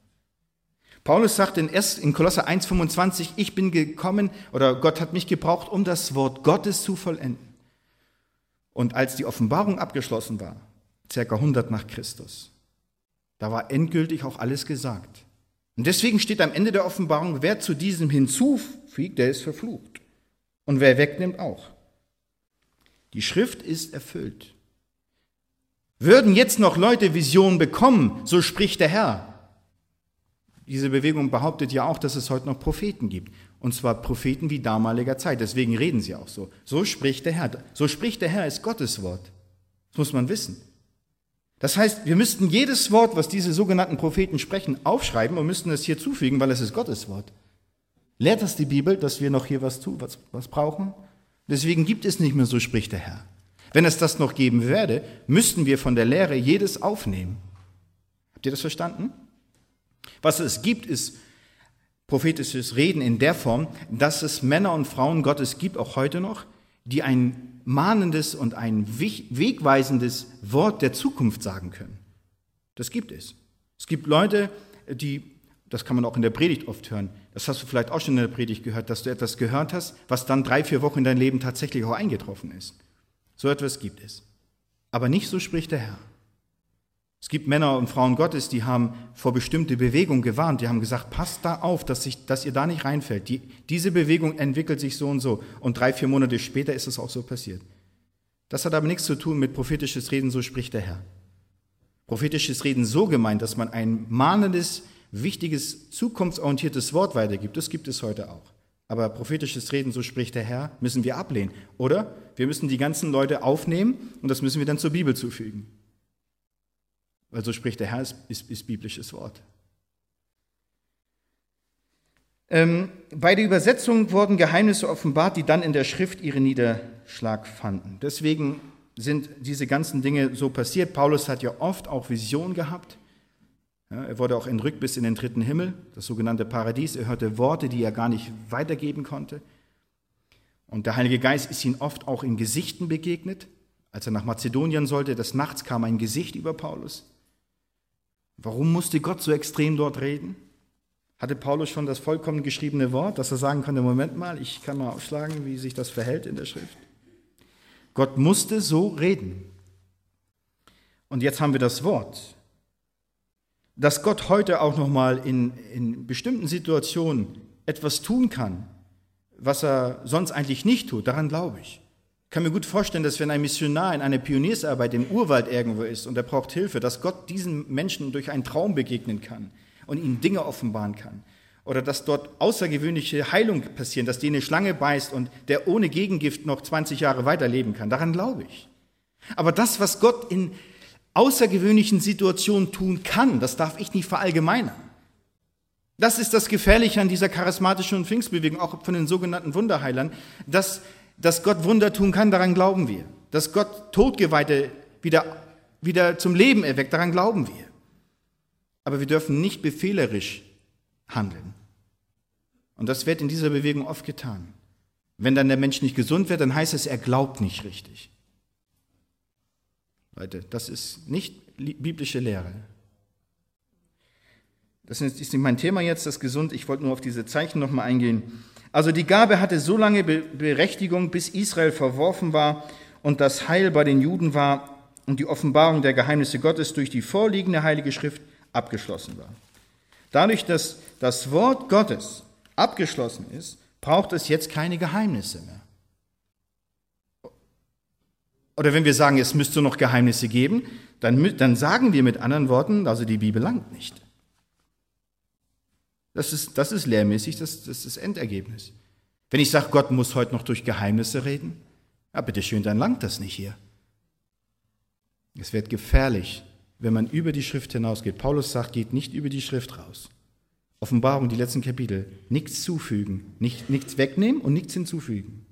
Paulus sagt in Kolosser 1,25, ich bin gekommen oder Gott hat mich gebraucht, um das Wort Gottes zu vollenden. Und als die Offenbarung abgeschlossen war, ca. 100 nach Christus, da war endgültig auch alles gesagt. Und deswegen steht am Ende der Offenbarung, wer zu diesem hinzufügt, der ist verflucht. Und wer wegnimmt, auch. Die Schrift ist erfüllt. Würden jetzt noch Leute Visionen bekommen, so spricht der Herr. Diese Bewegung behauptet ja auch, dass es heute noch Propheten gibt. Und zwar Propheten wie damaliger Zeit. Deswegen reden sie auch so. So spricht der Herr. So spricht der Herr ist Gottes Wort. Das muss man wissen. Das heißt, wir müssten jedes Wort, was diese sogenannten Propheten sprechen, aufschreiben und müssten es hier zufügen, weil es ist Gottes Wort. Lehrt das die Bibel, dass wir noch hier was brauchen? Deswegen gibt es nicht mehr, so spricht der Herr. Wenn es das noch geben werde, müssten wir von der Lehre jedes aufnehmen. Habt ihr das verstanden? Was es gibt, ist prophetisches Reden in der Form, dass es Männer und Frauen Gottes gibt, auch heute noch, die ein mahnendes und ein wegweisendes Wort der Zukunft sagen können. Das gibt es. Es gibt Leute, das kann man auch in der Predigt oft hören, das hast du vielleicht auch schon in der Predigt gehört, dass du etwas gehört hast, was dann 3-4 Wochen in dein Leben tatsächlich auch eingetroffen ist. So etwas gibt es. Aber nicht so spricht der Herr. Es gibt Männer und Frauen Gottes, die haben vor bestimmte Bewegungen gewarnt. Die haben gesagt, passt da auf, dass ihr da nicht reinfällt. Diese Bewegung entwickelt sich so und so. Und 3-4 Monate später ist es auch so passiert. Das hat aber nichts zu tun mit prophetisches Reden, so spricht der Herr. Prophetisches Reden so gemeint, dass man ein mahnendes, wichtiges, zukunftsorientiertes Wort weitergibt. Das gibt es heute auch. Aber prophetisches Reden, so spricht der Herr, müssen wir ablehnen. Oder wir müssen die ganzen Leute aufnehmen und das müssen wir dann zur Bibel zufügen. Weil so spricht der Herr, ist biblisches Wort. Bei der Übersetzung wurden Geheimnisse offenbart, die dann in der Schrift ihren Niederschlag fanden. Deswegen sind diese ganzen Dinge so passiert. Paulus hat ja oft auch Visionen gehabt. Ja, er wurde auch entrückt bis in den 3. Himmel, das sogenannte Paradies. Er hörte Worte, die er gar nicht weitergeben konnte. Und der Heilige Geist ist ihm oft auch in Gesichten begegnet. Als er nach Mazedonien sollte, des Nachts kam ein Gesicht über Paulus. Warum musste Gott so extrem dort reden? Hatte Paulus schon das vollkommen geschriebene Wort, dass er sagen konnte, Moment mal, ich kann mal aufschlagen, wie sich das verhält in der Schrift? Gott musste so reden. Und jetzt haben wir das Wort. Dass Gott heute auch nochmal in bestimmten Situationen etwas tun kann, was er sonst eigentlich nicht tut, daran glaube ich. Ich kann mir gut vorstellen, dass wenn ein Missionar in einer Pioniersarbeit im Urwald irgendwo ist und er braucht Hilfe, dass Gott diesen Menschen durch einen Traum begegnen kann und ihnen Dinge offenbaren kann. Oder dass dort außergewöhnliche Heilung passieren, dass die eine Schlange beißt und der ohne Gegengift noch 20 Jahre weiterleben kann. Daran glaube ich. Aber das, was Gott in außergewöhnlichen Situationen tun kann, das darf ich nicht verallgemeinern. Das ist das Gefährliche an dieser charismatischen und Pfingstbewegung, auch von den sogenannten Wunderheilern, dass Gott Wunder tun kann, daran glauben wir. Dass Gott Todgeweihte wieder wieder zum Leben erweckt, daran glauben wir. Aber wir dürfen nicht befehlerisch handeln. Und das wird in dieser Bewegung oft getan. Wenn dann der Mensch nicht gesund wird, dann heißt es, er glaubt nicht richtig. Leute, das ist nicht biblische Lehre. Das ist nicht mein Thema jetzt, das gesund. Ich wollte nur auf diese Zeichen nochmal eingehen. Also die Gabe hatte so lange Berechtigung, bis Israel verworfen war und das Heil bei den Juden war und die Offenbarung der Geheimnisse Gottes durch die vorliegende Heilige Schrift abgeschlossen war. Dadurch, dass das Wort Gottes abgeschlossen ist, braucht es jetzt keine Geheimnisse mehr. Oder wenn wir sagen, es müsste noch Geheimnisse geben, dann sagen wir mit anderen Worten, also die Bibel langt nicht. Das ist lehrmäßig, das ist das Endergebnis. Wenn ich sage, Gott muss heute noch durch Geheimnisse reden, ja bitteschön, dann langt das nicht hier. Es wird gefährlich, wenn man über die Schrift hinausgeht. Paulus sagt, geht nicht über die Schrift raus. Offenbarung, die letzten Kapitel, nichts zufügen, nichts wegnehmen und nichts hinzufügen.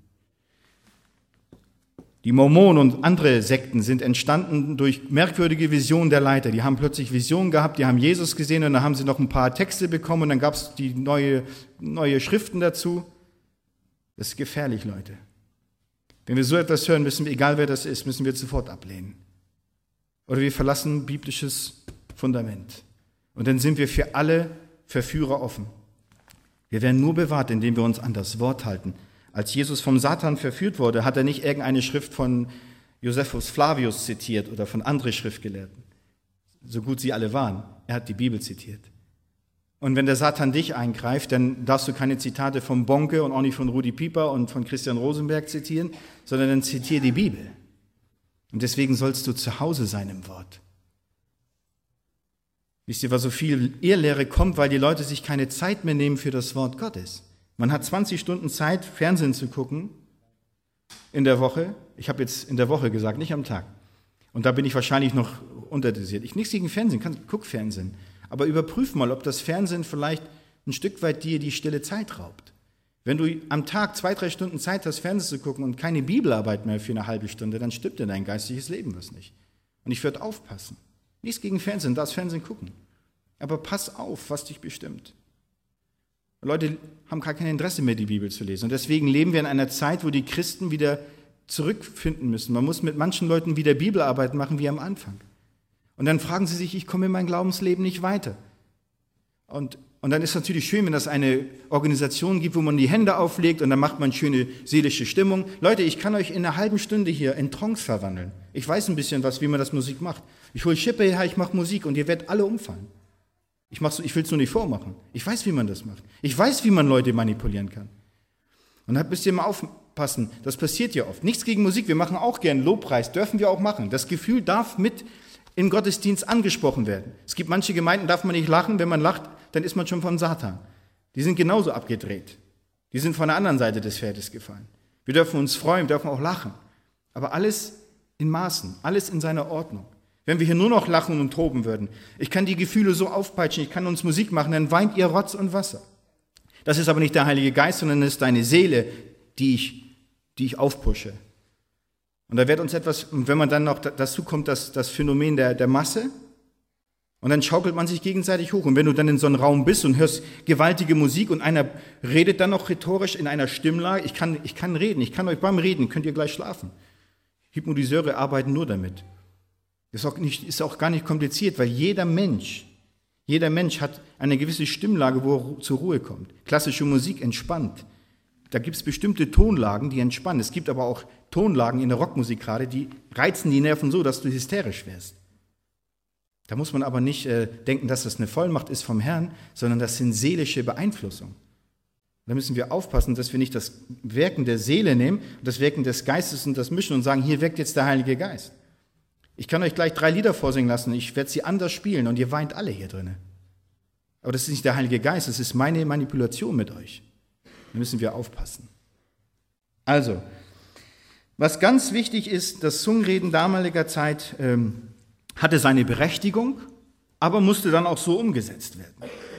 Die Mormonen und andere Sekten sind entstanden durch merkwürdige Visionen der Leiter. Die haben plötzlich Visionen gehabt, die haben Jesus gesehen und dann haben sie noch ein paar Texte bekommen und dann gab es die neue Schriften dazu. Das ist gefährlich, Leute. Wenn wir so etwas hören, müssen wir, egal wer das ist, müssen wir sofort ablehnen. Oder wir verlassen biblisches Fundament. Und dann sind wir für alle Verführer offen. Wir werden nur bewahrt, indem wir uns an das Wort halten. Als Jesus vom Satan verführt wurde, hat er nicht irgendeine Schrift von Josephus Flavius zitiert oder von anderen Schriftgelehrten, so gut sie alle waren. Er hat die Bibel zitiert. Und wenn der Satan dich eingreift, dann darfst du keine Zitate von Bonke und auch nicht von Rudi Pieper und von Christian Rosenberg zitieren, sondern dann zitiere die Bibel. Und deswegen sollst du zu Hause sein im Wort. Wisst ihr, was so viel Irrlehre kommt, weil die Leute sich keine Zeit mehr nehmen für das Wort Gottes. Man hat 20 Stunden Zeit, Fernsehen zu gucken in der Woche. Ich habe jetzt in der Woche gesagt, nicht am Tag. Und da bin ich wahrscheinlich noch unterdosiert. Ich nichts gegen Fernsehen, guck Fernsehen. Aber überprüf mal, ob das Fernsehen vielleicht ein Stück weit dir die stille Zeit raubt. Wenn du am Tag 2-3 Stunden Zeit hast, Fernsehen zu gucken und keine Bibelarbeit mehr für eine halbe Stunde, dann stimmt dir dein geistiges Leben was nicht. Und ich würde aufpassen. Nichts gegen Fernsehen, darfst Fernsehen gucken. Aber pass auf, was dich bestimmt. Leute haben gar kein Interesse mehr, die Bibel zu lesen. Und deswegen leben wir in einer Zeit, wo die Christen wieder zurückfinden müssen. Man muss mit manchen Leuten wieder Bibelarbeit machen wie am Anfang. Und dann fragen sie sich, ich komme in mein Glaubensleben nicht weiter. Und dann ist es natürlich schön, wenn das eine Organisation gibt, wo man die Hände auflegt und dann macht man schöne seelische Stimmung. Leute, ich kann euch in einer halben Stunde hier in Trance verwandeln. Ich weiß ein bisschen wie man das Musik macht. Ich hole Schippe her, ich mache Musik und ihr werdet alle umfallen. Ich will es nur nicht vormachen. Ich weiß, wie man das macht. Ich weiß, wie man Leute manipulieren kann. Und da müsst ihr mal aufpassen, das passiert ja oft. Nichts gegen Musik, wir machen auch gern Lobpreis, dürfen wir auch machen. Das Gefühl darf mit im Gottesdienst angesprochen werden. Es gibt manche Gemeinden, darf man nicht lachen. Wenn man lacht, dann ist man schon von Satan. Die sind genauso abgedreht. Die sind von der anderen Seite des Pferdes gefallen. Wir dürfen uns freuen, wir dürfen auch lachen. Aber alles in Maßen, alles in seiner Ordnung. Wenn wir hier nur noch lachen und toben würden, ich kann die Gefühle so aufpeitschen, ich kann uns Musik machen, dann weint ihr Rotz und Wasser. Das ist aber nicht der Heilige Geist, sondern es ist deine Seele, die ich aufpushe. Und da wird uns etwas, wenn man dann noch dazu kommt, das Phänomen der Masse, und dann schaukelt man sich gegenseitig hoch. Und wenn du dann in so einem Raum bist und hörst gewaltige Musik und einer redet dann noch rhetorisch in einer Stimmlage, ich kann reden, ich kann euch beim Reden, könnt ihr gleich schlafen. Hypnotiseure arbeiten nur damit. Das ist auch gar nicht kompliziert, weil jeder Mensch hat eine gewisse Stimmlage, wo er zur Ruhe kommt. Klassische Musik entspannt. Da gibt es bestimmte Tonlagen, die entspannen. Es gibt aber auch Tonlagen in der Rockmusik gerade, die reizen die Nerven so, dass du hysterisch wirst. Da muss man aber nicht denken, dass das eine Vollmacht ist vom Herrn, sondern das sind seelische Beeinflussungen. Da müssen wir aufpassen, dass wir nicht das Wirken der Seele nehmen, das Wirken des Geistes und das mischen und sagen, hier wirkt jetzt der Heilige Geist. Ich kann euch gleich 3 Lieder vorsingen lassen, ich werde sie anders spielen und ihr weint alle hier drin. Aber das ist nicht der Heilige Geist, das ist meine Manipulation mit euch. Da müssen wir aufpassen. Also, was ganz wichtig ist, das Zungenreden damaliger Zeit hatte seine Berechtigung, aber musste dann auch so umgesetzt werden.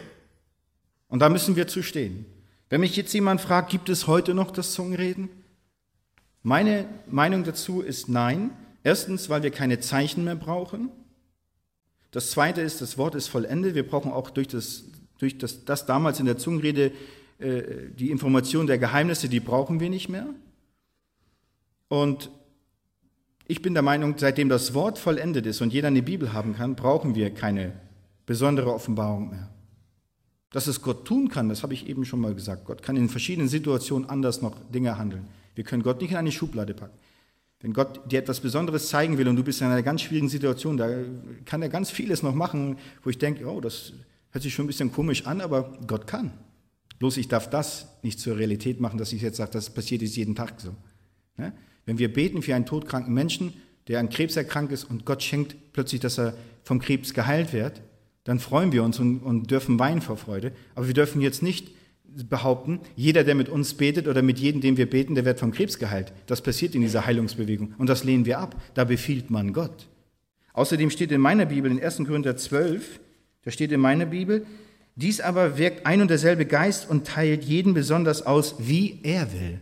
Und da müssen wir zu stehen. Wenn mich jetzt jemand fragt, gibt es heute noch das Zungenreden? Meine Meinung dazu ist nein. Erstens, weil wir keine Zeichen mehr brauchen. Das Zweite ist, das Wort ist vollendet. Wir brauchen auch durch das damals in der Zungenrede die Information der Geheimnisse, die brauchen wir nicht mehr. Und ich bin der Meinung, seitdem das Wort vollendet ist und jeder eine Bibel haben kann, brauchen wir keine besondere Offenbarung mehr. Dass es Gott tun kann, das habe ich eben schon mal gesagt. Gott kann in verschiedenen Situationen anders noch Dinge handeln. Wir können Gott nicht in eine Schublade packen. Wenn Gott dir etwas Besonderes zeigen will und du bist in einer ganz schwierigen Situation, da kann er ganz vieles noch machen, wo ich denke, oh, das hört sich schon ein bisschen komisch an, aber Gott kann. Bloß ich darf das nicht zur Realität machen, dass ich jetzt sage, das passiert jetzt jeden Tag so. Ja? Wenn wir beten für einen todkranken Menschen, der an Krebs erkrankt ist und Gott schenkt plötzlich, dass er vom Krebs geheilt wird, dann freuen wir uns und dürfen weinen vor Freude. Aber wir dürfen jetzt nicht behaupten, jeder, der mit uns betet oder mit jedem, dem wir beten, der wird vom Krebs geheilt. Das passiert in dieser Heilungsbewegung und das lehnen wir ab. Da befiehlt man Gott. Außerdem steht in meiner Bibel, in 1. Korinther 12, da steht in meiner Bibel, dies aber wirkt ein und derselbe Geist und teilt jeden besonders aus, wie er will.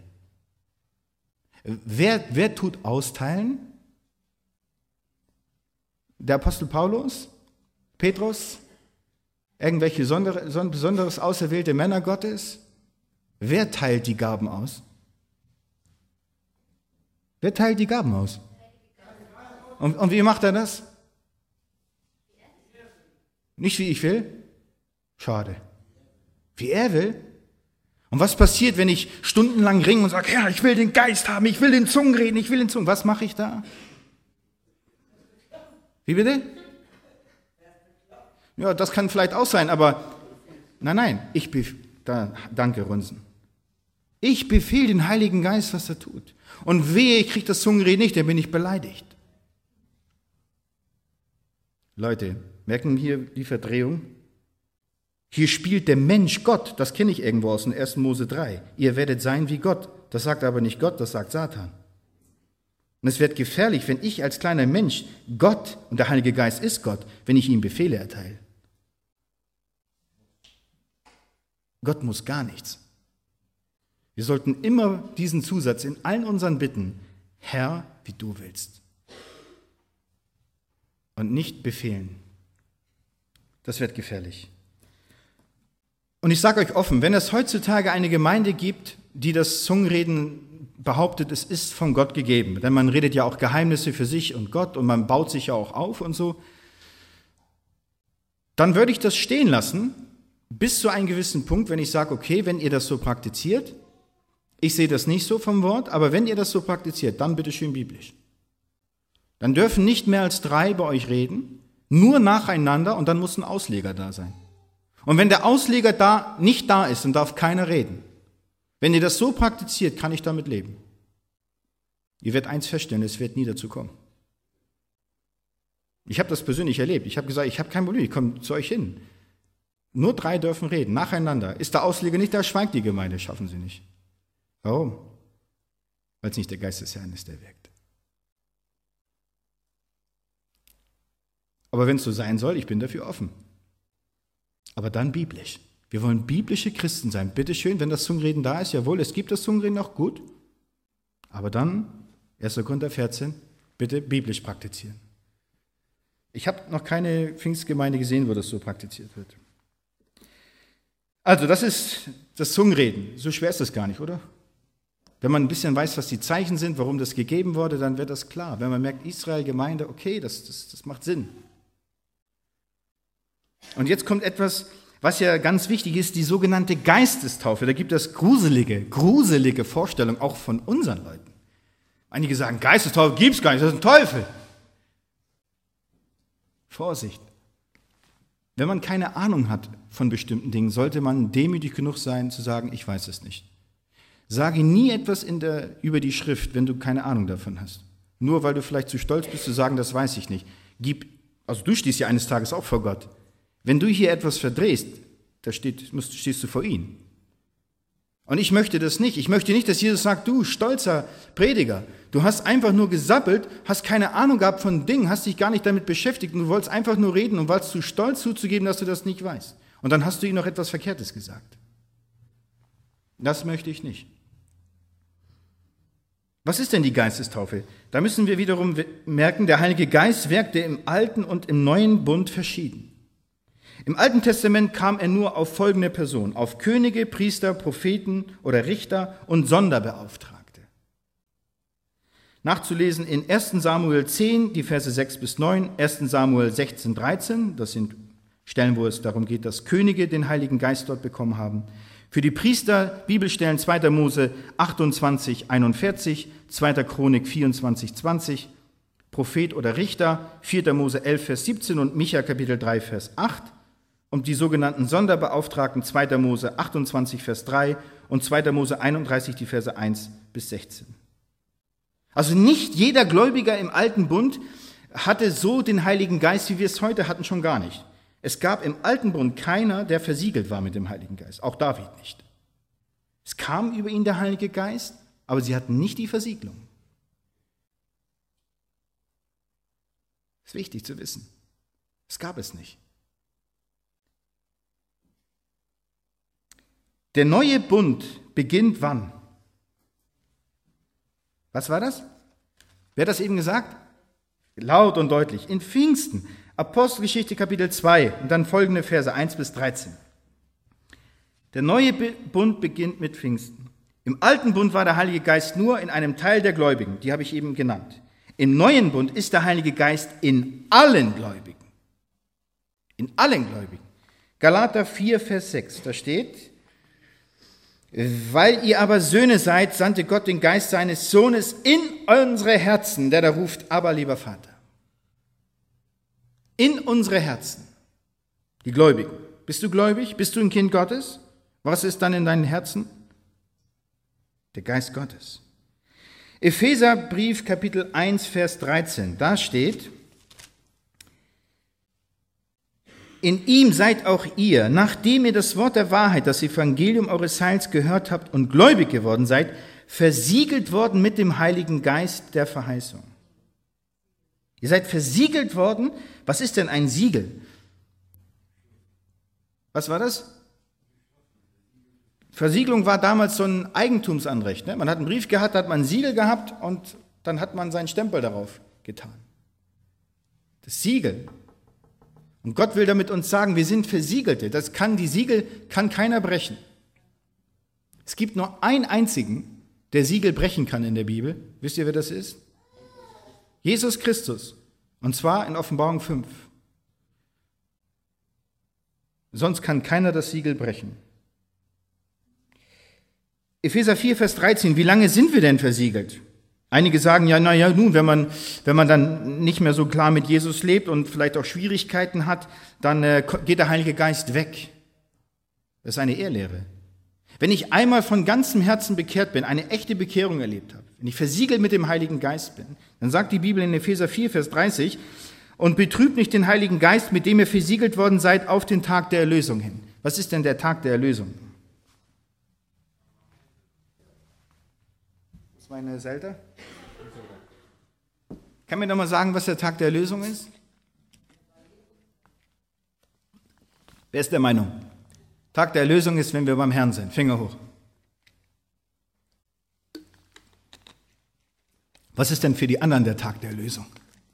Wer tut austeilen? Der Apostel Paulus? Petrus? Irgendwelche besonderes auserwählte Männer Gottes? Wer teilt die Gaben aus? Wer teilt die Gaben aus? Und wie macht er das? Nicht wie ich will? Schade. Wie er will? Und was passiert, wenn ich stundenlang ringe und sage, Herr, ich will den Geist haben, ich will in Zungen reden, ich will in Zungen. Was mache ich da? Wie bitte? Ja, das kann vielleicht auch sein, aber nein, danke, Runzen. Ich befehle den Heiligen Geist, was er tut. Und wehe, ich kriege das Zungenreden nicht, dann bin ich beleidigt. Leute, merken hier die Verdrehung? Hier spielt der Mensch Gott, das kenne ich irgendwo aus dem 1. Mose 3. Ihr werdet sein wie Gott. Das sagt aber nicht Gott, das sagt Satan. Und es wird gefährlich, wenn ich als kleiner Mensch Gott, und der Heilige Geist ist Gott, wenn ich ihm Befehle erteile. Gott muss gar nichts. Wir sollten immer diesen Zusatz in allen unseren Bitten, Herr, wie du willst. Und nicht befehlen. Das wird gefährlich. Und ich sage euch offen, wenn es heutzutage eine Gemeinde gibt, die das Zungenreden behauptet, es ist von Gott gegeben, denn man redet ja auch Geheimnisse für sich und Gott und man baut sich ja auch auf und so, dann würde ich das stehen lassen, bis zu einem gewissen Punkt, wenn ich sage, okay, wenn ihr das so praktiziert, ich sehe das nicht so vom Wort, aber wenn ihr das so praktiziert, dann bitte schön biblisch. Dann dürfen nicht mehr als 3 bei euch reden, nur nacheinander und dann muss ein Ausleger da sein. Und wenn der Ausleger nicht da ist, dann darf keiner reden. Wenn ihr das so praktiziert, kann ich damit leben. Ihr werdet eins feststellen, es wird nie dazu kommen. Ich habe das persönlich erlebt. Ich habe gesagt, ich habe kein Problem, ich komme zu euch hin. Nur 3 dürfen reden, nacheinander. Ist der Ausleger nicht da, schweigt die Gemeinde, schaffen sie nicht. Warum? Weil es nicht der Geist des Herrn ist, der wirkt. Aber wenn es so sein soll, ich bin dafür offen. Aber dann biblisch. Wir wollen biblische Christen sein. Bitte schön, wenn das Zungenreden da ist, jawohl, es gibt das Zungenreden auch gut. Aber dann, 1. Korinther 14, bitte biblisch praktizieren. Ich habe noch keine Pfingstgemeinde gesehen, wo das so praktiziert wird. Also, das ist das Zungenreden. So schwer ist das gar nicht, oder? Wenn man ein bisschen weiß, was die Zeichen sind, warum das gegeben wurde, dann wird das klar. Wenn man merkt, Israel, Gemeinde, okay, das macht Sinn. Und jetzt kommt etwas, was ja ganz wichtig ist, die sogenannte Geistestaufe. Da gibt es gruselige Vorstellungen, auch von unseren Leuten. Einige sagen, Geistestaufe gibt es gar nicht, das ist ein Teufel. Vorsicht. Wenn man keine Ahnung hat von bestimmten Dingen, sollte man demütig genug sein, zu sagen, ich weiß es nicht. Sage nie etwas über die Schrift, wenn du keine Ahnung davon hast. Nur weil du vielleicht zu stolz bist, zu sagen, das weiß ich nicht. Also du stehst ja eines Tages auch vor Gott. Wenn du hier etwas verdrehst, stehst du vor ihm. Und ich möchte das nicht. Ich möchte nicht, dass Jesus sagt, du stolzer Prediger, du hast einfach nur gesappelt, hast keine Ahnung gehabt von Dingen, hast dich gar nicht damit beschäftigt und du wolltest einfach nur reden und warst zu stolz zuzugeben, dass du das nicht weißt. Und dann hast du ihm noch etwas Verkehrtes gesagt. Das möchte ich nicht. Was ist denn die Geistestaufe? Da müssen wir wiederum merken, der Heilige Geist wirkte im Alten und im Neuen Bund verschieden. Im Alten Testament kam er nur auf folgende Personen: auf Könige, Priester, Propheten oder Richter und Sonderbeauftragte. Nachzulesen in 1. Samuel 10, die Verse 6 bis 9, 1. Samuel 16, 13, das sind Stellen, wo es darum geht, dass Könige den Heiligen Geist dort bekommen haben. Für die Priester Bibelstellen 2. Mose 28, 41, 2. Chronik 24, 20, Prophet oder Richter 4. Mose 11, Vers 17 und Micha Kapitel 3, Vers 8. Und die sogenannten Sonderbeauftragten 2. Mose 28, Vers 3 und 2. Mose 31, die Verse 1 bis 16. Also nicht jeder Gläubiger im Alten Bund hatte so den Heiligen Geist, wie wir es heute hatten, schon gar nicht. Es gab im Alten Bund keiner, der versiegelt war mit dem Heiligen Geist, auch David nicht. Es kam über ihn der Heilige Geist, aber sie hatten nicht die Versiegelung. Das ist wichtig zu wissen. Es gab es nicht. Der neue Bund beginnt wann? Was war das? Wer hat das eben gesagt? Laut und deutlich. In Pfingsten. Apostelgeschichte Kapitel 2 und dann folgende Verse 1 bis 13. Der neue Bund beginnt mit Pfingsten. Im alten Bund war der Heilige Geist nur in einem Teil der Gläubigen, die habe ich eben genannt. Im neuen Bund ist der Heilige Geist in allen Gläubigen. In allen Gläubigen. Galater 4, Vers 6, da steht: Weil ihr aber Söhne seid, sandte Gott den Geist seines Sohnes in unsere Herzen, der da ruft: Aber lieber Vater. In unsere Herzen. Die Gläubigen. Bist du gläubig? Bist du ein Kind Gottes? Was ist dann in deinen Herzen? Der Geist Gottes. Epheserbrief Kapitel 1, Vers 13. Da steht: In ihm seid auch ihr, nachdem ihr das Wort der Wahrheit, das Evangelium eures Heils gehört habt und gläubig geworden seid, versiegelt worden mit dem Heiligen Geist der Verheißung. Ihr seid versiegelt worden. Was ist denn ein Siegel? Was war das? Versiegelung war damals so ein Eigentumsanrecht. Ne? Man hat einen Brief gehabt, da hat man ein Siegel gehabt und dann hat man seinen Stempel darauf getan. Das Siegel. Und Gott will damit uns sagen, wir sind Versiegelte. Die Siegel kann keiner brechen. Es gibt nur einen einzigen, der Siegel brechen kann in der Bibel. Wisst ihr, wer das ist? Jesus Christus. Und zwar in Offenbarung 5. Sonst kann keiner das Siegel brechen. Epheser 4, Vers 13. Wie lange sind wir denn versiegelt? Einige sagen, nun, wenn man dann nicht mehr so klar mit Jesus lebt und vielleicht auch Schwierigkeiten hat, dann geht der Heilige Geist weg. Das ist eine Irrlehre. Wenn ich einmal von ganzem Herzen bekehrt bin, eine echte Bekehrung erlebt habe, wenn ich versiegelt mit dem Heiligen Geist bin, dann sagt die Bibel in Epheser 4, Vers 30, und betrübt nicht den Heiligen Geist, mit dem ihr versiegelt worden seid, auf den Tag der Erlösung hin. Was ist denn der Tag der Erlösung? Das war eine Selter? Kann mir doch mal sagen, was der Tag der Erlösung ist? Wer ist der Meinung? Tag der Erlösung ist, wenn wir beim Herrn sind. Finger hoch. Was ist denn für die anderen der Tag der Erlösung?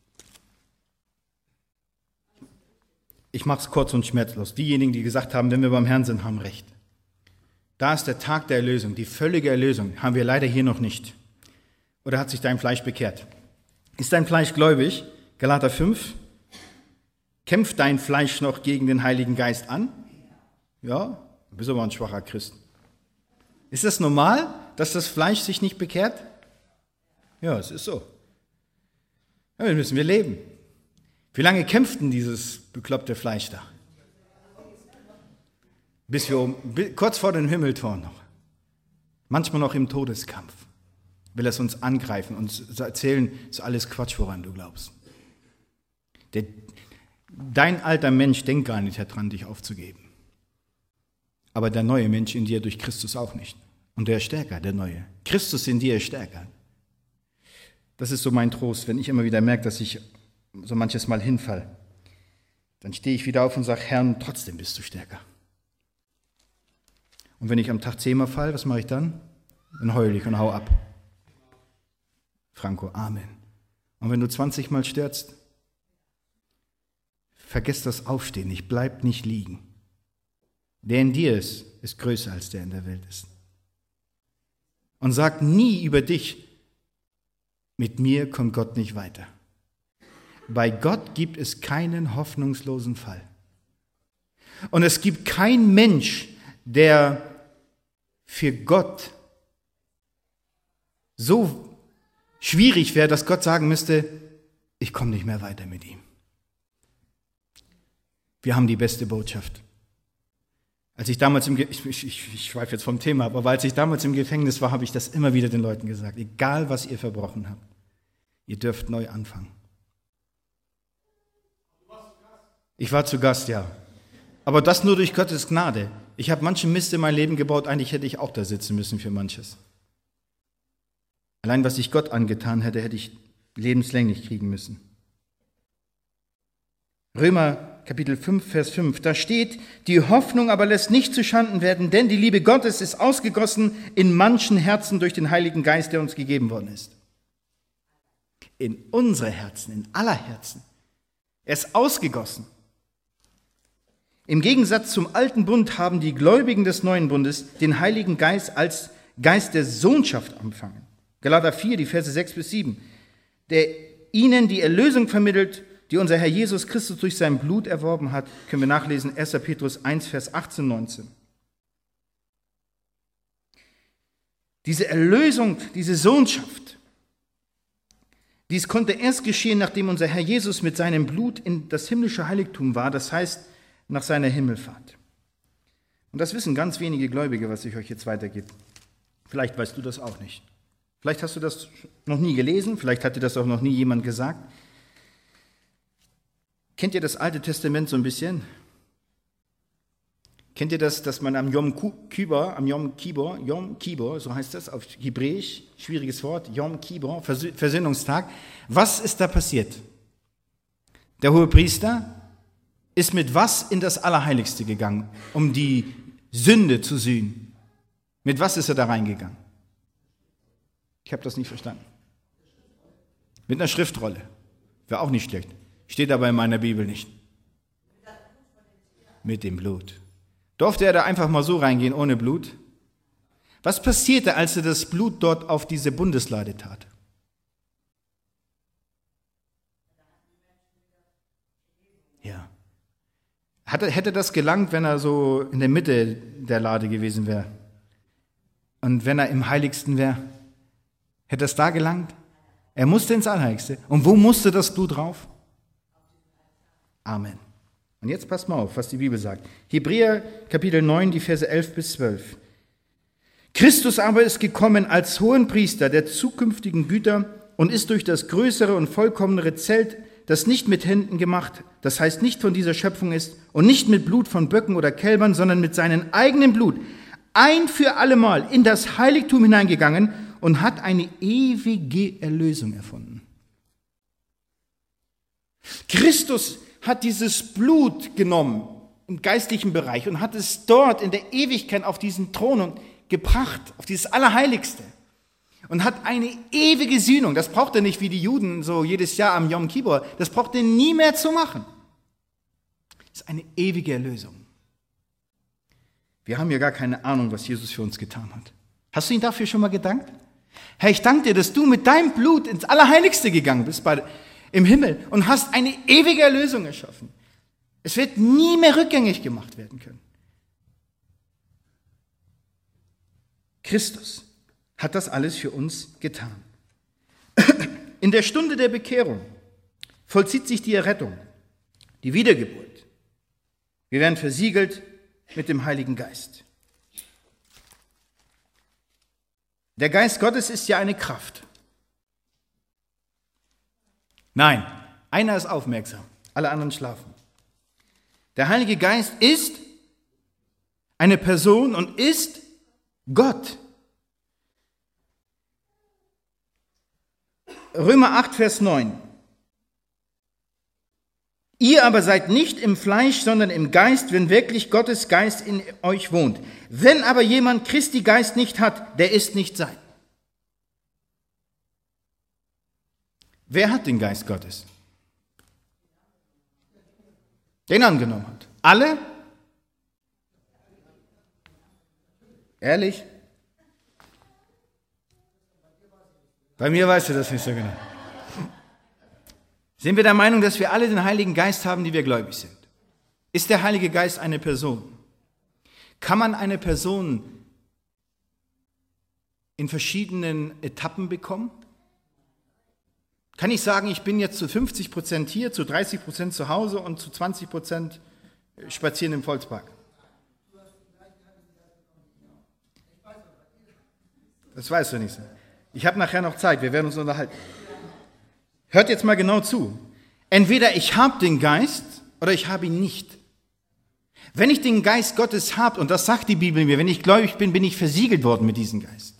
Ich mache es kurz und schmerzlos. Diejenigen, die gesagt haben, wenn wir beim Herrn sind, haben recht. Da ist der Tag der Erlösung, die völlige Erlösung. Haben wir leider hier noch nicht. Oder hat sich dein Fleisch bekehrt? Ist dein Fleisch gläubig? Galater 5. Kämpft dein Fleisch noch gegen den Heiligen Geist an? Ja, du bist aber ein schwacher Christ. Ist das normal, dass das Fleisch sich nicht bekehrt? Ja, es ist so. Ja, dann müssen wir leben. Wie lange kämpft denn dieses bekloppte Fleisch da? Bis wir kurz vor den Himmeltoren noch. Manchmal noch im Todeskampf. Will es uns angreifen und erzählen, ist alles Quatsch, woran du glaubst. Dein alter Mensch denkt gar nicht daran, dich aufzugeben. Aber der neue Mensch in dir durch Christus auch nicht. Und der ist stärker, der neue. Christus in dir ist stärker. Das ist so mein Trost, wenn ich immer wieder merke, dass ich so manches Mal hinfall. Dann stehe ich wieder auf und sage, Herr, trotzdem bist du stärker. Und wenn ich am Tag 10-mal falle, was mache ich dann? Dann heule ich und hau ab. Franco, Amen. Und wenn du 20 Mal stürzt, vergiss das Aufstehen nicht, bleib nicht liegen. Der in dir ist größer als der in der Welt ist. Und sag nie über dich, mit mir kommt Gott nicht weiter. Bei Gott gibt es keinen hoffnungslosen Fall. Und es gibt keinen Mensch, der für Gott so schwierig wäre, dass Gott sagen müsste, ich komme nicht mehr weiter mit ihm. Wir haben die beste Botschaft. Als ich damals ich schweife jetzt vom Thema ab, aber als ich damals im Gefängnis war, habe ich das immer wieder den Leuten gesagt. Egal, was ihr verbrochen habt, ihr dürft neu anfangen. Ich war zu Gast, ja. Aber das nur durch Gottes Gnade. Ich habe manchen Mist in mein Leben gebaut, eigentlich hätte ich auch da sitzen müssen für manches. Allein was ich Gott angetan hätte, hätte ich lebenslänglich kriegen müssen. Römer Kapitel 5, Vers 5, da steht, die Hoffnung aber lässt nicht zuschanden werden, denn die Liebe Gottes ist ausgegossen in manchen Herzen durch den Heiligen Geist, der uns gegeben worden ist. In unsere Herzen, in aller Herzen. Er ist ausgegossen. Im Gegensatz zum alten Bund haben die Gläubigen des neuen Bundes den Heiligen Geist als Geist der Sohnschaft empfangen. Galater 4, die Verse 6 bis 7, der ihnen die Erlösung vermittelt, die unser Herr Jesus Christus durch sein Blut erworben hat, können wir nachlesen, 1. Petrus 1, Vers 18, 19. Diese Erlösung, diese Sohnschaft, dies konnte erst geschehen, nachdem unser Herr Jesus mit seinem Blut in das himmlische Heiligtum war, das heißt, nach seiner Himmelfahrt. Und das wissen ganz wenige Gläubige, was ich euch jetzt weitergebe. Vielleicht weißt du das auch nicht. Vielleicht hast du das noch nie gelesen, vielleicht hat dir das auch noch nie jemand gesagt. Kennt ihr das Alte Testament so ein bisschen? Kennt ihr das, dass man am Yom Kippur, so heißt das auf Hebräisch, schwieriges Wort, Yom Kippur, Versöhnungstag. Was ist da passiert? Der Hohepriester ist mit was in das Allerheiligste gegangen, um die Sünde zu sühnen? Mit was ist er da reingegangen? Ich habe das nicht verstanden. Mit einer Schriftrolle. Wäre auch nicht schlecht. Steht aber in meiner Bibel nicht. Mit dem Blut. Durfte er da einfach mal so reingehen, ohne Blut? Was passierte, als er das Blut dort auf diese Bundeslade tat? Ja. Hätte das gelangt, wenn er so in der Mitte der Lade gewesen wäre? Und wenn er im Heiligsten wäre? Hätte es da gelangt? Er musste ins Allerheiligste. Und wo musste das Blut drauf? Amen. Und jetzt passt mal auf, was die Bibel sagt. Hebräer Kapitel 9, die Verse 11 bis 12. Christus aber ist gekommen als Hohenpriester der zukünftigen Güter und ist durch das größere und vollkommenere Zelt, das nicht mit Händen gemacht, das heißt nicht von dieser Schöpfung ist und nicht mit Blut von Böcken oder Kälbern, sondern mit seinem eigenen Blut ein für allemal in das Heiligtum hineingegangen und hat eine ewige Erlösung erfunden. Christus hat dieses Blut genommen im geistlichen Bereich und hat es dort in der Ewigkeit auf diesen Thron gebracht, auf dieses Allerheiligste. Und hat eine ewige Sühnung. Das braucht er nicht wie die Juden so jedes Jahr am Yom Kippur. Das braucht er nie mehr zu machen. Das ist eine ewige Erlösung. Wir haben ja gar keine Ahnung, was Jesus für uns getan hat. Hast du ihn dafür schon mal gedankt? Herr, ich danke dir, dass du mit deinem Blut ins Allerheiligste gegangen bist im Himmel und hast eine ewige Erlösung erschaffen. Es wird nie mehr rückgängig gemacht werden können. Christus hat das alles für uns getan. In der Stunde der Bekehrung vollzieht sich die Errettung, die Wiedergeburt. Wir werden versiegelt mit dem Heiligen Geist. Der Geist Gottes ist ja eine Kraft. Nein, einer ist aufmerksam, alle anderen schlafen. Der Heilige Geist ist eine Person und ist Gott. Römer 8, Vers 9. Ihr aber seid nicht im Fleisch, sondern im Geist, wenn wirklich Gottes Geist in euch wohnt. Wenn aber jemand Christi Geist nicht hat, der ist nicht sein. Wer hat den Geist Gottes? Den angenommen hat. Alle? Ehrlich? Bei mir weißt du das nicht so genau. Sind wir der Meinung, dass wir alle den Heiligen Geist haben, die wir gläubig sind? Ist der Heilige Geist eine Person? Kann man eine Person in verschiedenen Etappen bekommen? Kann ich sagen, ich bin jetzt zu 50% hier, zu 30% zu Hause und zu 20% spazieren im Volkspark? Das weißt du nicht so. Ich habe nachher noch Zeit, wir werden uns unterhalten. Hört jetzt mal genau zu. Entweder ich habe den Geist oder ich habe ihn nicht. Wenn ich den Geist Gottes habe, und das sagt die Bibel mir, wenn ich gläubig bin, bin ich versiegelt worden mit diesem Geist.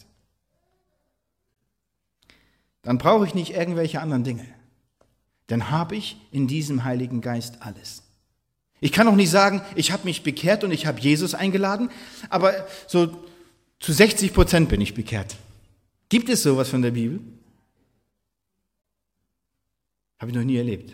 Dann brauche ich nicht irgendwelche anderen Dinge. Dann habe ich in diesem Heiligen Geist alles. Ich kann auch nicht sagen, ich habe mich bekehrt und ich habe Jesus eingeladen, aber so zu 60% bin ich bekehrt. Gibt es sowas von der Bibel? Habe ich noch nie erlebt.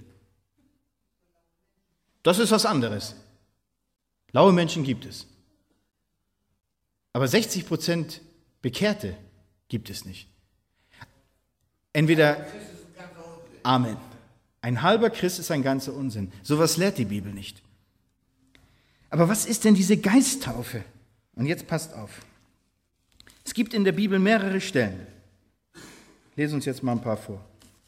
Das ist was anderes. Laue Menschen gibt es. Aber 60% Bekehrte gibt es nicht. Entweder Amen. Ein halber Christ ist ein ganzer Unsinn. Sowas lehrt die Bibel nicht. Aber was ist denn diese Geisttaufe? Und jetzt passt auf. Es gibt in der Bibel mehrere Stellen. Ich lese uns jetzt mal ein paar vor.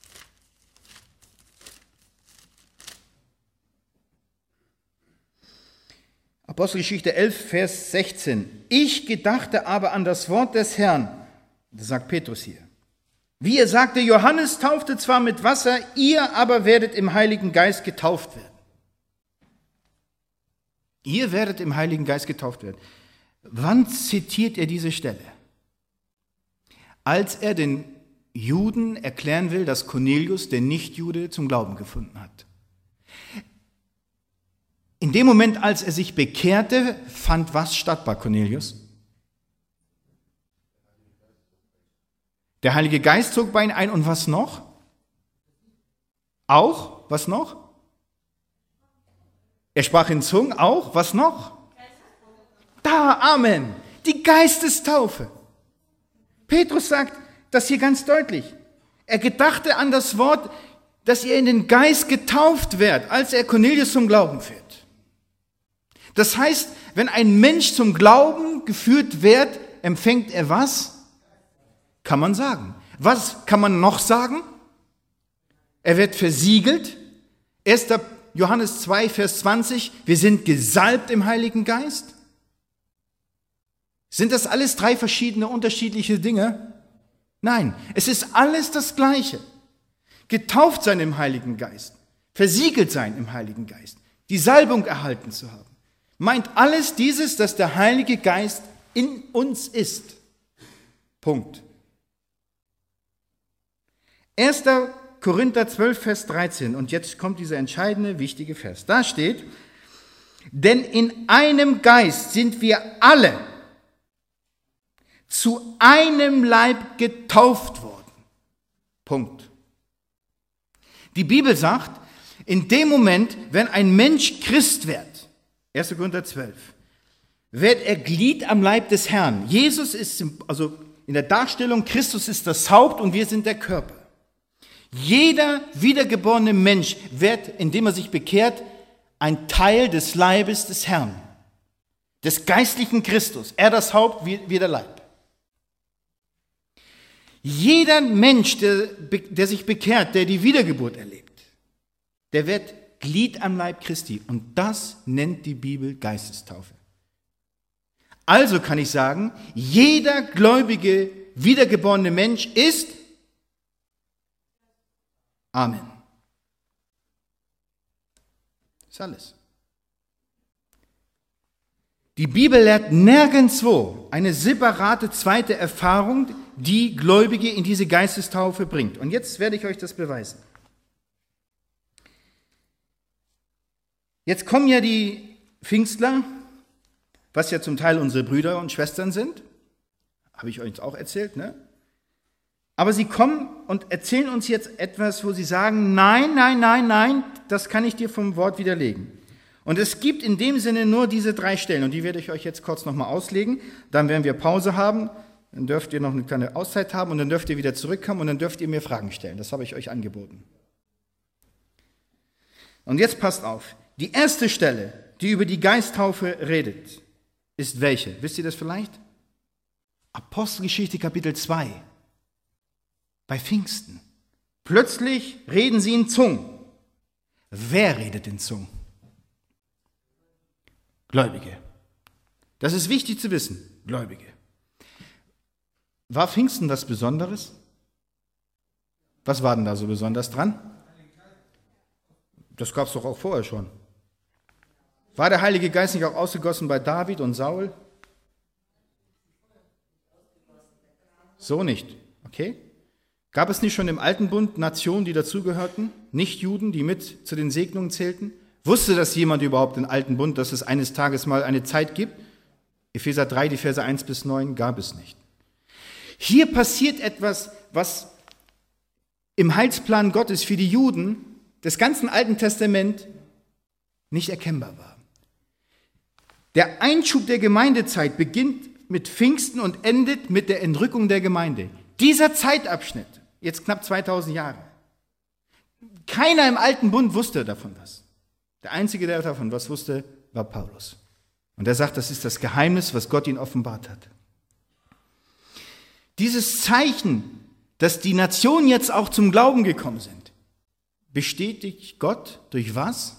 Apostelgeschichte 11, Vers 16. Ich gedachte aber an das Wort des Herrn, das sagt Petrus hier. Wie er sagte, Johannes taufte zwar mit Wasser, ihr aber werdet im Heiligen Geist getauft werden. Ihr werdet im Heiligen Geist getauft werden. Wann zitiert er diese Stelle? Als er den Juden erklären will, dass Cornelius, der Nichtjude, zum Glauben gefunden hat. In dem Moment, als er sich bekehrte, fand was statt bei Cornelius? Der Heilige Geist zog bei ihm ein und was noch? Auch, was noch? Er sprach in Zungen, auch, was noch? Da, Amen, die Geistestaufe. Petrus sagt das hier ganz deutlich. Er gedachte an das Wort, dass ihr in den Geist getauft werdet, als er Cornelius zum Glauben führt. Das heißt, wenn ein Mensch zum Glauben geführt wird, empfängt er was? Kann man sagen. Was kann man noch sagen? Er wird versiegelt. 1. Johannes 2, Vers 20. Wir sind gesalbt im Heiligen Geist. Sind das alles drei verschiedene, unterschiedliche Dinge? Nein, es ist alles das Gleiche. Getauft sein im Heiligen Geist. Versiegelt sein im Heiligen Geist. Die Salbung erhalten zu haben. Meint alles dieses, dass der Heilige Geist in uns ist. Punkt. 1. Korinther 12, Vers 13. Und jetzt kommt dieser entscheidende, wichtige Vers. Da steht, denn in einem Geist sind wir alle zu einem Leib getauft worden. Punkt. Die Bibel sagt, in dem Moment, wenn ein Mensch Christ wird, 1. Korinther 12, wird er Glied am Leib des Herrn. Jesus ist, also in der Darstellung, Christus ist das Haupt und wir sind der Körper. Jeder wiedergeborene Mensch wird, indem er sich bekehrt, ein Teil des Leibes des Herrn, des geistlichen Christus. Er das Haupt, wir der Leib. Jeder Mensch, der sich bekehrt, der die Wiedergeburt erlebt, der wird Glied am Leib Christi. Und das nennt die Bibel Geistestaufe. Also kann ich sagen, jeder gläubige, wiedergeborene Mensch ist Amen. Das ist alles. Die Bibel lehrt nirgendwo eine separate zweite Erfahrung, die Gläubige in diese Geistestaufe bringt. Und jetzt werde ich euch das beweisen. Jetzt kommen ja die Pfingstler, was ja zum Teil unsere Brüder und Schwestern sind. Habe ich euch auch erzählt, ne? Aber sie kommen und erzählen uns jetzt etwas, wo sie sagen, nein, nein, nein, nein, das kann ich dir vom Wort widerlegen. Und es gibt in dem Sinne nur diese 3 Stellen und die werde ich euch jetzt kurz nochmal auslegen. Dann werden wir Pause haben, dann dürft ihr noch eine kleine Auszeit haben und dann dürft ihr wieder zurückkommen und dann dürft ihr mir Fragen stellen. Das habe ich euch angeboten. Und jetzt passt auf. Die erste Stelle, die über die Geisttaufe redet, ist welche? Wisst ihr das vielleicht? Apostelgeschichte Kapitel 2. Bei Pfingsten. Plötzlich reden sie in Zungen. Wer redet in Zungen? Gläubige. Das ist wichtig zu wissen. Gläubige. War Pfingsten was Besonderes? Was war denn da so besonders dran? Das gab es doch auch vorher schon. War der Heilige Geist nicht auch ausgegossen bei David und Saul? So nicht. Okay? Gab es nicht schon im Alten Bund Nationen, die dazugehörten? Nicht-Juden, die mit zu den Segnungen zählten? Wusste das jemand überhaupt im Alten Bund, dass es eines Tages mal eine Zeit gibt? Epheser 3, die Verse 1 bis 9 gab es nicht. Hier passiert etwas, was im Heilsplan Gottes für die Juden des ganzen Alten Testament nicht erkennbar war. Der Einschub der Gemeindezeit beginnt mit Pfingsten und endet mit der Entrückung der Gemeinde. Dieser Zeitabschnitt, jetzt knapp 2000 Jahre, keiner im Alten Bund wusste davon was. Der Einzige, der davon was wusste, war Paulus. Und er sagt, das ist das Geheimnis, was Gott ihm offenbart hat. Dieses Zeichen, dass die Nationen jetzt auch zum Glauben gekommen sind, bestätigt Gott durch was?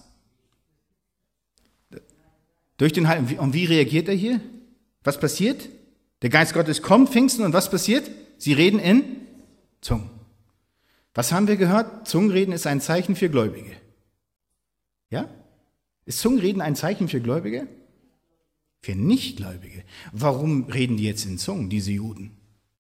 Durch den Heiligen. Und wie reagiert er hier? Was passiert? Der Geist Gottes kommt, Pfingsten, und was passiert? Sie reden in Zungen. Was haben wir gehört? Zungenreden ist ein Zeichen für Gläubige. Ja? Ist Zungenreden ein Zeichen für Gläubige? Für Nichtgläubige. Warum reden die jetzt in Zungen, diese Juden?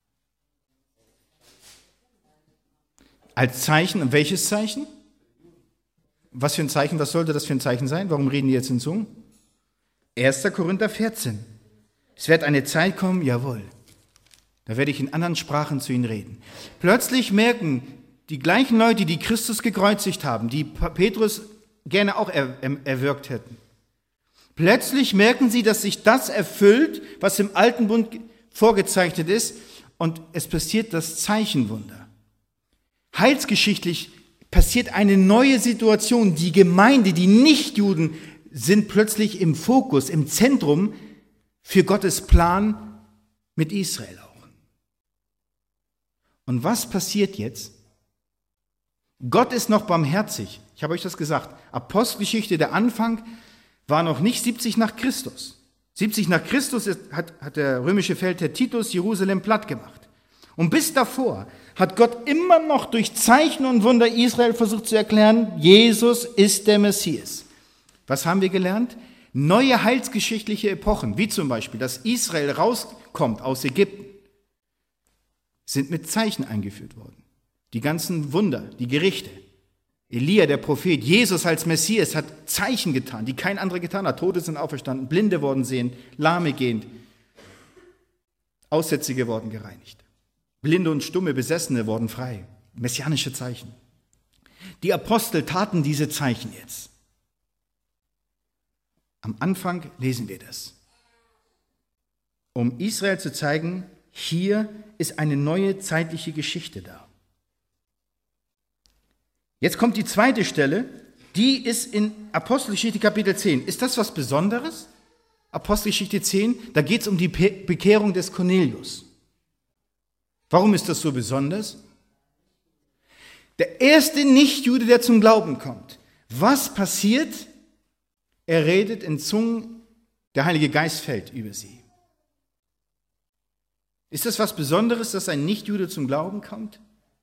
Als Zeichen. Und welches Zeichen? Was für ein Zeichen? Was sollte das für ein Zeichen sein? Warum reden die jetzt in Zungen? 1. Korinther 14. Es wird eine Zeit kommen, jawohl, da werde ich in anderen Sprachen zu ihnen reden. Plötzlich merken die gleichen Leute, die Christus gekreuzigt haben, die Petrus gerne auch erwürgt hätten, plötzlich merken sie, dass sich das erfüllt, was im Alten Bund vorgezeichnet ist, und es passiert das Zeichenwunder. Heilsgeschichtlich passiert eine neue Situation. Die Gemeinde, die Nichtjuden, sind plötzlich im Fokus, im Zentrum für Gottes Plan mit Israel auch. Und was passiert jetzt? Gott ist noch barmherzig. Ich habe euch das gesagt. Apostelgeschichte, der Anfang war noch nicht 70 nach Christus. 70 nach Christus hat der römische Feldherr Titus Jerusalem platt gemacht. Und bis davor hat Gott immer noch durch Zeichen und Wunder Israel versucht zu erklären, Jesus ist der Messias. Was haben wir gelernt? Neue heilsgeschichtliche Epochen, wie zum Beispiel, dass Israel rauskommt aus Ägypten, sind mit Zeichen eingeführt worden. Die ganzen Wunder, die Gerichte. Elia, der Prophet, Jesus als Messias hat Zeichen getan, die kein anderer getan hat. Tote sind auferstanden, Blinde wurden sehend, Lahme gehend, Aussätzige wurden gereinigt. Blinde und Stumme, Besessene wurden frei. Messianische Zeichen. Die Apostel taten diese Zeichen jetzt. Am Anfang lesen wir das. Um Israel zu zeigen, hier ist eine neue zeitliche Geschichte da. Jetzt kommt die zweite Stelle, die ist in Apostelgeschichte Kapitel 10. Ist das was Besonderes? Apostelgeschichte 10, da geht es um die Bekehrung des Cornelius. Warum ist das so besonders? Der erste Nichtjude, der zum Glauben kommt. Was passiert? Er redet in Zungen, der Heilige Geist fällt über sie. Ist das was Besonderes, dass ein Nichtjude zum Glauben kommt?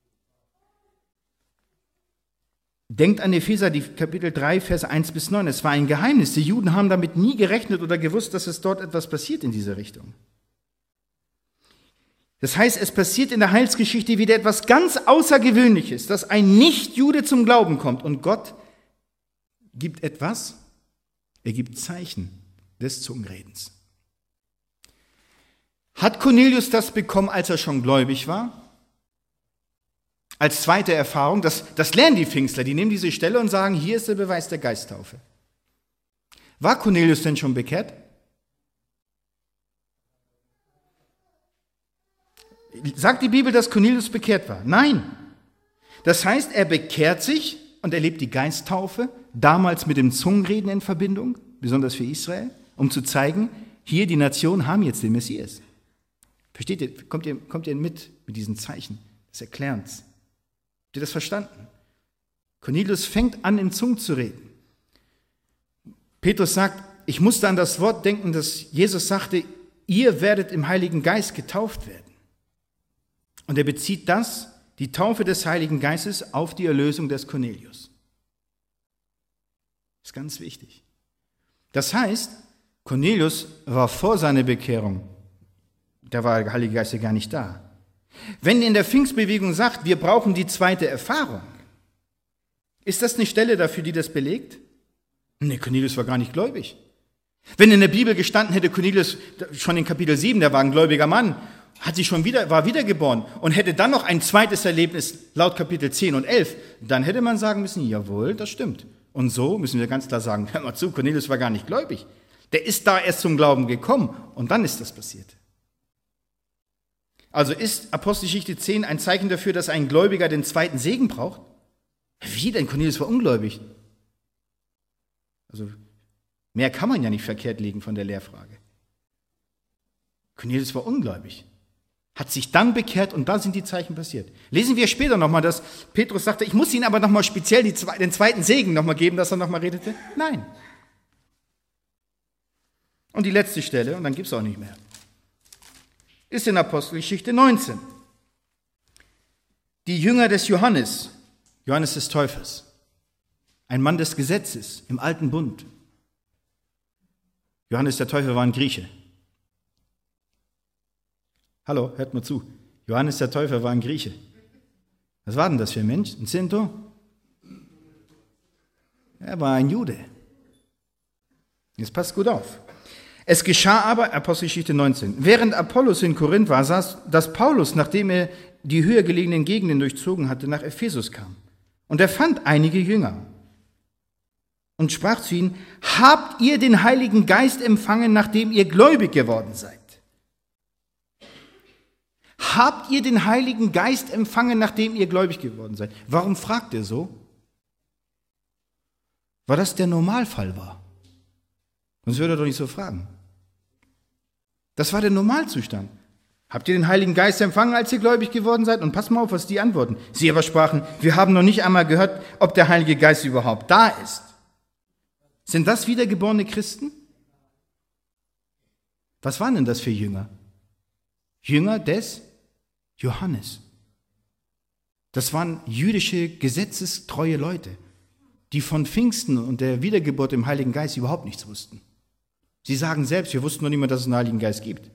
Denkt an Epheser, die Kapitel 3, Verse 1 bis 9. Es war ein Geheimnis. Die Juden haben damit nie gerechnet oder gewusst, dass es dort etwas passiert in diese Richtung. Das heißt, es passiert in der Heilsgeschichte wieder etwas ganz Außergewöhnliches, dass ein Nichtjude zum Glauben kommt. Und Gott gibt etwas, er gibt Zeichen des Zungenredens. Hat Cornelius das bekommen, als er schon gläubig war? als zweite Erfahrung, das lernen die Pfingstler, die nehmen diese Stelle und sagen, hier ist der Beweis der Geisttaufe. War Cornelius denn schon bekehrt? Sagt die Bibel, dass Cornelius bekehrt war? Nein. Das heißt, er bekehrt sich und erlebt die Geisttaufe, damals mit dem Zungenreden in Verbindung, besonders für Israel, um zu zeigen, hier die Nationen haben jetzt den Messias. Versteht ihr? Kommt ihr mit diesen Zeichen, des Erklärens? Habt ihr das verstanden? Cornelius fängt an, in Zungen zu reden. Petrus sagt, ich musste an das Wort denken, das Jesus sagte, ihr werdet im Heiligen Geist getauft werden. Und er bezieht die Taufe des Heiligen Geistes, auf die Erlösung des Cornelius. Das ist ganz wichtig. Das heißt, Cornelius war vor seiner Bekehrung, da war der Heilige Geist ja gar nicht da. Wenn in der Pfingstbewegung sagt, wir brauchen die zweite Erfahrung, ist das eine Stelle dafür, die das belegt? Nee, Cornelius war gar nicht gläubig. Wenn in der Bibel gestanden hätte, Cornelius schon in Kapitel 7, der war ein gläubiger Mann, war wiedergeboren und hätte dann noch ein zweites Erlebnis laut Kapitel 10 und 11, dann hätte man sagen müssen, jawohl, das stimmt. Und so müssen wir ganz klar sagen, hör mal zu, Cornelius war gar nicht gläubig. Der ist da erst zum Glauben gekommen und dann ist das passiert. Also ist Apostelgeschichte 10 ein Zeichen dafür, dass ein Gläubiger den zweiten Segen braucht? Wie denn? Cornelius war ungläubig. Also mehr kann man ja nicht verkehrt liegen von der Lehrfrage. Cornelius war ungläubig, hat sich dann bekehrt und da sind die Zeichen passiert. Lesen wir später nochmal, dass Petrus sagte, ich muss Ihnen aber nochmal speziell den zweiten Segen nochmal geben, dass er nochmal redete. Nein. Und die letzte Stelle, und dann gibt es auch nicht mehr, ist in Apostelgeschichte 19. Die Jünger des Johannes des Täufers, ein Mann des Gesetzes im alten Bund. Johannes der Täufer war ein Grieche. Hallo, hört mal zu. Johannes der Täufer war ein Grieche. Was war denn das für ein Mensch? Ein Zinto? Er war ein Jude. Jetzt passt gut auf. Es geschah aber, Apostelgeschichte 19, während Apollos in Korinth war, dass Paulus, nachdem er die höher gelegenen Gegenden durchzogen hatte, nach Ephesus kam. Und er fand einige Jünger und sprach zu ihnen, habt ihr den Heiligen Geist empfangen, nachdem ihr gläubig geworden seid? Habt ihr den Heiligen Geist empfangen, nachdem ihr gläubig geworden seid? Warum fragt er so? Weil das der Normalfall war. Sonst würde er doch nicht so fragen. Das war der Normalzustand. Habt ihr den Heiligen Geist empfangen, als ihr gläubig geworden seid? Und passt mal auf, was die antworten. Sie aber sprachen, wir haben noch nicht einmal gehört, ob der Heilige Geist überhaupt da ist. Sind das wiedergeborene Christen? Was waren denn das für Jünger? Jünger des Johannes. Das waren jüdische, gesetzestreue Leute, die von Pfingsten und der Wiedergeburt im Heiligen Geist überhaupt nichts wussten. Sie sagen selbst, wir wussten noch nicht mal, dass es einen Heiligen Geist gibt.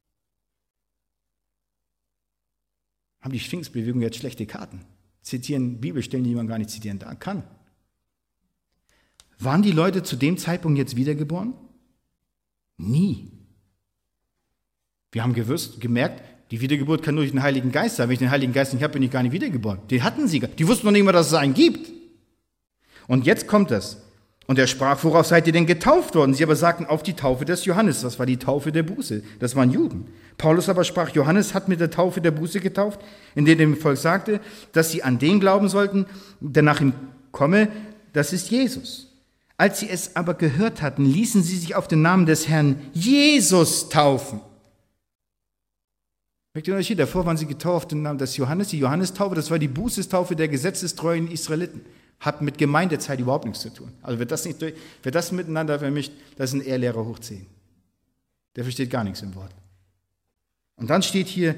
Haben die Pfingstbewegung jetzt schlechte Karten? Zitieren Bibelstellen, die man gar nicht zitieren kann. Waren die Leute zu dem Zeitpunkt jetzt wiedergeboren? Nie. Wir haben gemerkt, die Wiedergeburt kann nur durch den Heiligen Geist sein. Wenn ich den Heiligen Geist nicht habe, bin ich gar nicht wiedergeboren. Den hatten sie. Die wussten noch nicht mal, dass es einen gibt. Und jetzt kommt es. Und er sprach, worauf seid ihr denn getauft worden? Sie aber sagten, auf die Taufe des Johannes. Das war die Taufe der Buße. Das waren Juden. Paulus aber sprach, Johannes hat mit der Taufe der Buße getauft, indem er dem Volk sagte, dass sie an den glauben sollten, der nach ihm komme, das ist Jesus. Als sie es aber gehört hatten, ließen sie sich auf den Namen des Herrn Jesus taufen. Merkt ihr den Unterschied? Davor waren sie getauft im Namen des Johannes. Die Johannestaufe, das war die Bußestaufe der gesetzestreuen Israeliten. Hat mit Gemeindezeit überhaupt nichts zu tun. Also wer das miteinander vermischt, das ist ein Ehrlehrer hoch 10. Der versteht gar nichts im Wort. Und dann steht hier,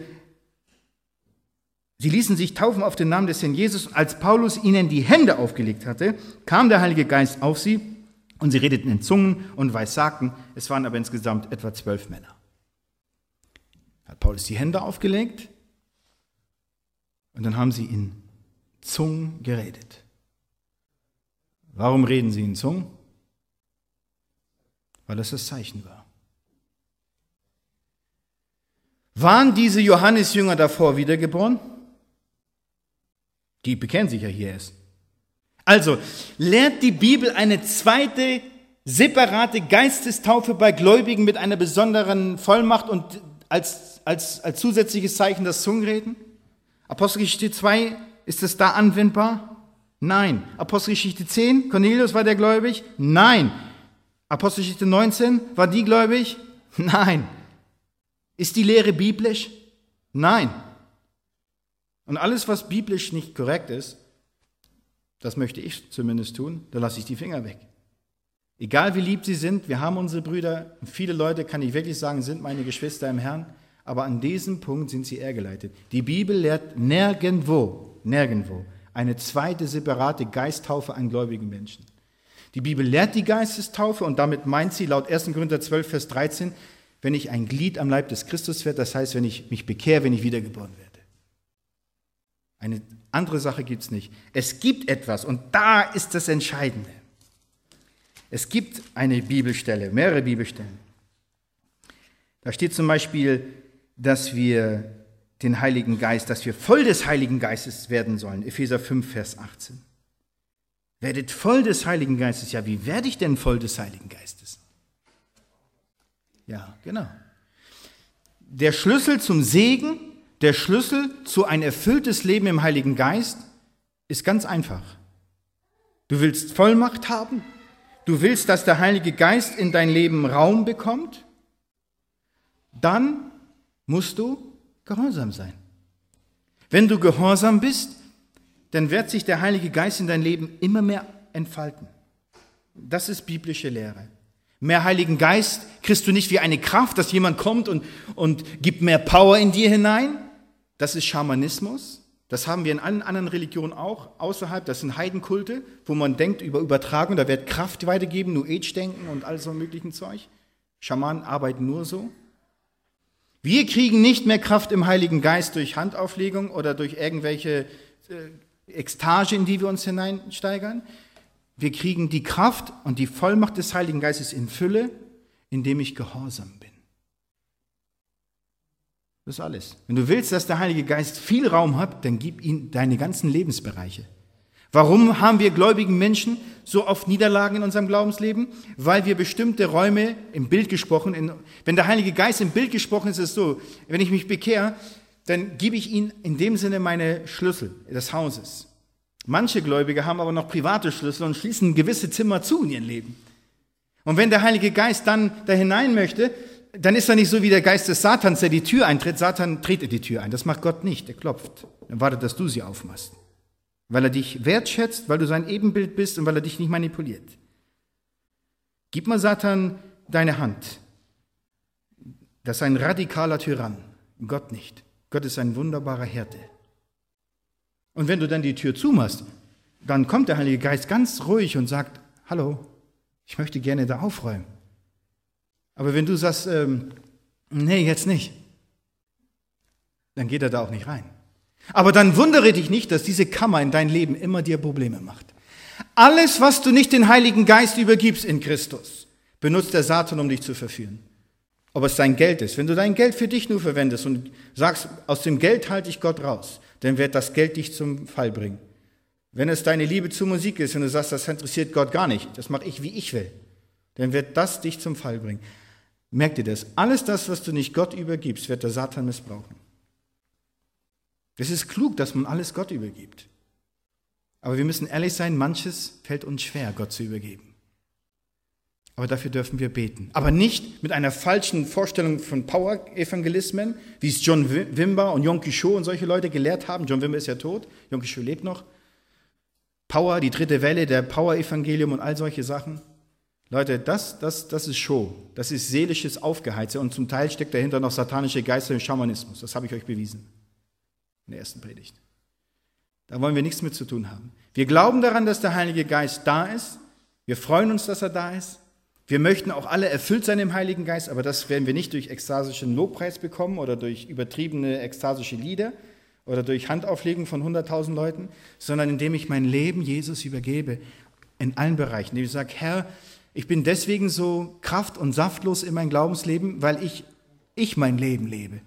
sie ließen sich taufen auf den Namen des Herrn Jesus. Und als Paulus ihnen die Hände aufgelegt hatte, kam der Heilige Geist auf sie und sie redeten in Zungen und Weissagten. Es waren aber insgesamt etwa 12 Männer. Hat Paulus die Hände aufgelegt und dann haben sie in Zungen geredet. Warum reden sie in Zungen? Weil das das Zeichen war. Waren diese Johannesjünger davor wiedergeboren? Die bekennen sich ja hier erst. Also, lehrt die Bibel eine zweite, separate Geistestaufe bei Gläubigen mit einer besonderen Vollmacht und als zusätzliches Zeichen das Zungenreden? Apostelgeschichte 2, ist es da anwendbar? Nein. Apostelgeschichte 10, Cornelius, war der gläubig? Nein. Apostelgeschichte 19, war die gläubig? Nein. Ist die Lehre biblisch? Nein. Und alles, was biblisch nicht korrekt ist, das möchte ich zumindest tun, da lasse ich die Finger weg. Egal wie lieb sie sind, wir haben unsere Brüder, viele Leute, kann ich wirklich sagen, sind meine Geschwister im Herrn, aber an diesem Punkt sind sie irrgeleitet. Die Bibel lehrt nirgendwo eine zweite separate Geisttaufe an gläubigen Menschen. Die Bibel lehrt die Geistestaufe und damit meint sie laut 1. Korinther 12, Vers 13, wenn ich ein Glied am Leib des Christus werde, das heißt, wenn ich mich bekehre, wenn ich wiedergeboren werde. Eine andere Sache gibt es nicht. Es gibt etwas und da ist das Entscheidende. Es gibt eine Bibelstelle, mehrere Bibelstellen. Da steht zum Beispiel, dass wir den Heiligen Geist, dass wir voll des Heiligen Geistes werden sollen. Epheser 5, Vers 18. Werdet voll des Heiligen Geistes. Ja, wie werde ich denn voll des Heiligen Geistes? Ja, genau. Der Schlüssel zum Segen, der Schlüssel zu ein erfülltes Leben im Heiligen Geist ist ganz einfach. Du willst Vollmacht haben? Du willst, dass der Heilige Geist in dein Leben Raum bekommt? Dann musst du gehorsam sein. Wenn du gehorsam bist, dann wird sich der Heilige Geist in dein Leben immer mehr entfalten. Das ist biblische Lehre. Mehr Heiligen Geist kriegst du nicht wie eine Kraft, dass jemand kommt und gibt mehr Power in dir hinein. Das ist Schamanismus. Das haben wir in allen anderen Religionen auch außerhalb. Das sind Heidenkulte, wo man denkt über Übertragung, da wird Kraft weitergeben, New Age-Denken und all so möglichen Zeug. Schamanen arbeiten nur so. Wir kriegen nicht mehr Kraft im Heiligen Geist durch Handauflegung oder durch irgendwelche Ekstase, in die wir uns hineinsteigern. Wir kriegen die Kraft und die Vollmacht des Heiligen Geistes in Fülle, indem ich gehorsam bin. Das ist alles. Wenn du willst, dass der Heilige Geist viel Raum hat, dann gib ihm deine ganzen Lebensbereiche. Warum haben wir gläubigen Menschen so oft Niederlagen in unserem Glaubensleben? Weil wir bestimmte Räume, im Bild gesprochen, wenn der Heilige Geist im Bild gesprochen ist, ist es so, wenn ich mich bekehre, dann gebe ich ihm in dem Sinne meine Schlüssel des Hauses. Manche Gläubige haben aber noch private Schlüssel und schließen gewisse Zimmer zu in ihrem Leben. Und wenn der Heilige Geist dann da hinein möchte, dann ist er nicht so wie der Geist des Satans, der die Tür eintritt. Satan tritt die Tür ein. Das macht Gott nicht. Er klopft. Er wartet, dass du sie aufmachst. Weil er dich wertschätzt, weil du sein Ebenbild bist und weil er dich nicht manipuliert. Gib mal Satan deine Hand. Das ist ein radikaler Tyrann. Gott nicht. Gott ist ein wunderbarer Hirte. Und wenn du dann die Tür zumachst, dann kommt der Heilige Geist ganz ruhig und sagt, hallo, ich möchte gerne da aufräumen. Aber wenn du sagst, nee, jetzt nicht, dann geht er da auch nicht rein. Aber dann wundere dich nicht, dass diese Kammer in dein Leben immer dir Probleme macht. Alles, was du nicht den Heiligen Geist übergibst in Christus, benutzt der Satan, um dich zu verführen. Ob es dein Geld ist. Wenn du dein Geld für dich nur verwendest und sagst, aus dem Geld halte ich Gott raus, dann wird das Geld dich zum Fall bringen. Wenn es deine Liebe zur Musik ist und du sagst, das interessiert Gott gar nicht, das mache ich, wie ich will, dann wird das dich zum Fall bringen. Merk dir das. Alles das, was du nicht Gott übergibst, wird der Satan missbrauchen. Es ist klug, dass man alles Gott übergibt. Aber wir müssen ehrlich sein, manches fällt uns schwer, Gott zu übergeben. Aber dafür dürfen wir beten. Aber nicht mit einer falschen Vorstellung von Power-Evangelismen, wie es John Wimber und Yonggi Cho und solche Leute gelehrt haben. John Wimber ist ja tot, Yonggi Cho lebt noch. Power, die dritte Welle, der Power-Evangelium und all solche Sachen. Leute, das ist Show. Das ist seelisches Aufgeheize und zum Teil steckt dahinter noch satanische Geister und Schamanismus. Das habe ich euch bewiesen in der ersten Predigt. Da wollen wir nichts mit zu tun haben. Wir glauben daran, dass der Heilige Geist da ist. Wir freuen uns, dass er da ist. Wir möchten auch alle erfüllt sein im Heiligen Geist, aber das werden wir nicht durch ekstasischen Lobpreis bekommen oder durch übertriebene ekstasische Lieder oder durch Handauflegen von 100.000 Leuten, sondern indem ich mein Leben Jesus übergebe in allen Bereichen. Indem ich sage, Herr, ich bin deswegen so kraft- und saftlos in meinem Glaubensleben, weil ich mein Leben lebe.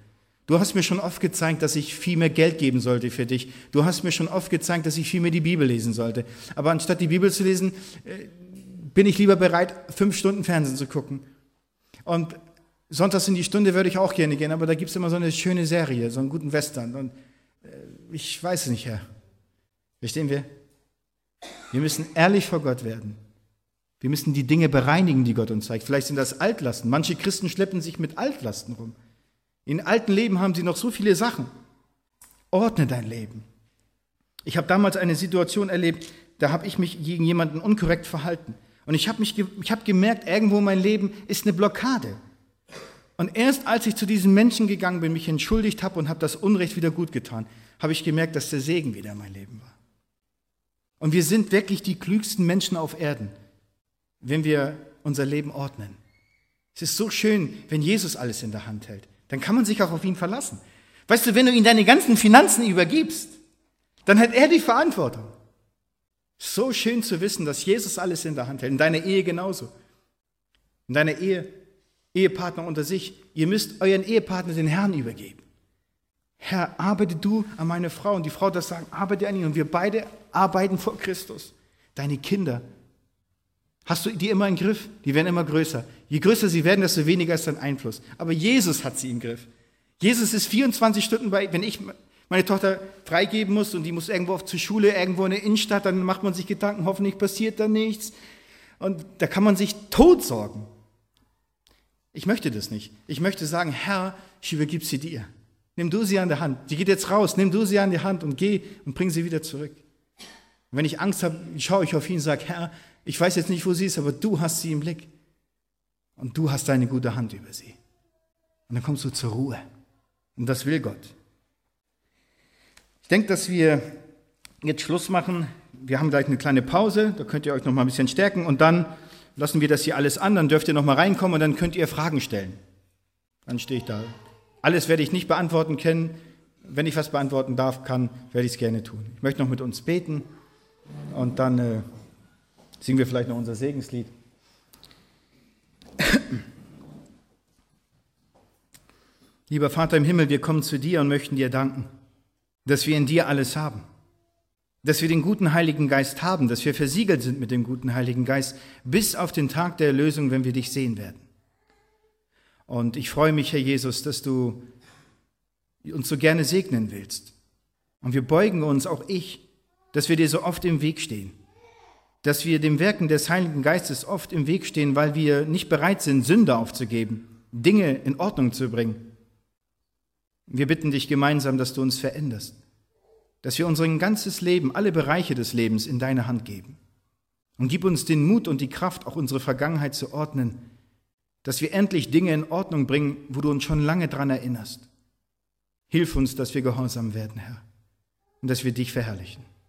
Du hast mir schon oft gezeigt, dass ich viel mehr Geld geben sollte für dich. Du hast mir schon oft gezeigt, dass ich viel mehr die Bibel lesen sollte. Aber anstatt die Bibel zu lesen, bin ich lieber bereit, 5 Stunden Fernsehen zu gucken. Und sonntags in die Stunde würde ich auch gerne gehen, aber da gibt es immer so eine schöne Serie, so einen guten Western. Und ich weiß es nicht, Herr. Verstehen wir? Wir müssen ehrlich vor Gott werden. Wir müssen die Dinge bereinigen, die Gott uns zeigt. Vielleicht sind das Altlasten. Manche Christen schleppen sich mit Altlasten rum. In alten Leben haben sie noch so viele Sachen. Ordne dein Leben. Ich habe damals eine Situation erlebt, da habe ich mich gegen jemanden unkorrekt verhalten. Und ich habe gemerkt, irgendwo in meinem Leben ist eine Blockade. Und erst als ich zu diesem Menschen gegangen bin, mich entschuldigt habe und habe das Unrecht wieder gut getan, habe ich gemerkt, dass der Segen wieder in mein Leben war. Und wir sind wirklich die klügsten Menschen auf Erden, wenn wir unser Leben ordnen. Es ist so schön, wenn Jesus alles in der Hand hält. Dann kann man sich auch auf ihn verlassen. Weißt du, wenn du ihm deine ganzen Finanzen übergibst, dann hat er die Verantwortung. So schön zu wissen, dass Jesus alles in der Hand hält. In deiner Ehe genauso. In deiner Ehepartner unter sich. Ihr müsst euren Ehepartner den Herrn übergeben. Herr, arbeite du an meine Frau. Und die Frau das sagen, arbeite an ihn. Und wir beide arbeiten vor Christus. Deine Kinder. Hast du die immer im Griff? Die werden immer größer. Je größer sie werden, desto weniger ist dein Einfluss. Aber Jesus hat sie im Griff. Jesus ist 24 Stunden bei, wenn ich meine Tochter freigeben muss und die muss irgendwo zur Schule, irgendwo in der Innenstadt, dann macht man sich Gedanken, hoffentlich passiert da nichts. Und da kann man sich totsorgen. Ich möchte das nicht. Ich möchte sagen, Herr, ich übergib sie dir. Nimm du sie an der Hand. Die geht jetzt raus. Nimm du sie an die Hand und geh und bring sie wieder zurück. Und wenn ich Angst habe, schaue ich auf ihn und sage, Herr, ich weiß jetzt nicht, wo sie ist, aber du hast sie im Blick. Und du hast deine gute Hand über sie. Und dann kommst du zur Ruhe. Und das will Gott. Ich denke, dass wir jetzt Schluss machen. Wir haben gleich eine kleine Pause. Da könnt ihr euch noch mal ein bisschen stärken. Und dann lassen wir das hier alles an. Dann dürft ihr noch mal reinkommen und dann könnt ihr Fragen stellen. Dann stehe ich da. Alles werde ich nicht beantworten können. Wenn ich was beantworten werde ich es gerne tun. Ich möchte noch mit uns beten. Und dann singen wir vielleicht noch unser Segenslied. Lieber Vater im Himmel, wir kommen zu dir und möchten dir danken, dass wir in dir alles haben, dass wir den guten Heiligen Geist haben, dass wir versiegelt sind mit dem guten Heiligen Geist bis auf den Tag der Erlösung, wenn wir dich sehen werden. Und ich freue mich, Herr Jesus, dass du uns so gerne segnen willst. Und wir beugen uns, auch ich, dass wir dir so oft im Weg stehen, dass wir dem Wirken des Heiligen Geistes oft im Weg stehen, weil wir nicht bereit sind, Sünde aufzugeben, Dinge in Ordnung zu bringen. Wir bitten dich gemeinsam, dass du uns veränderst, dass wir unser ganzes Leben, alle Bereiche des Lebens in deine Hand geben. Und gib uns den Mut und die Kraft, auch unsere Vergangenheit zu ordnen, dass wir endlich Dinge in Ordnung bringen, wo du uns schon lange dran erinnerst. Hilf uns, dass wir gehorsam werden, Herr, und dass wir dich verherrlichen.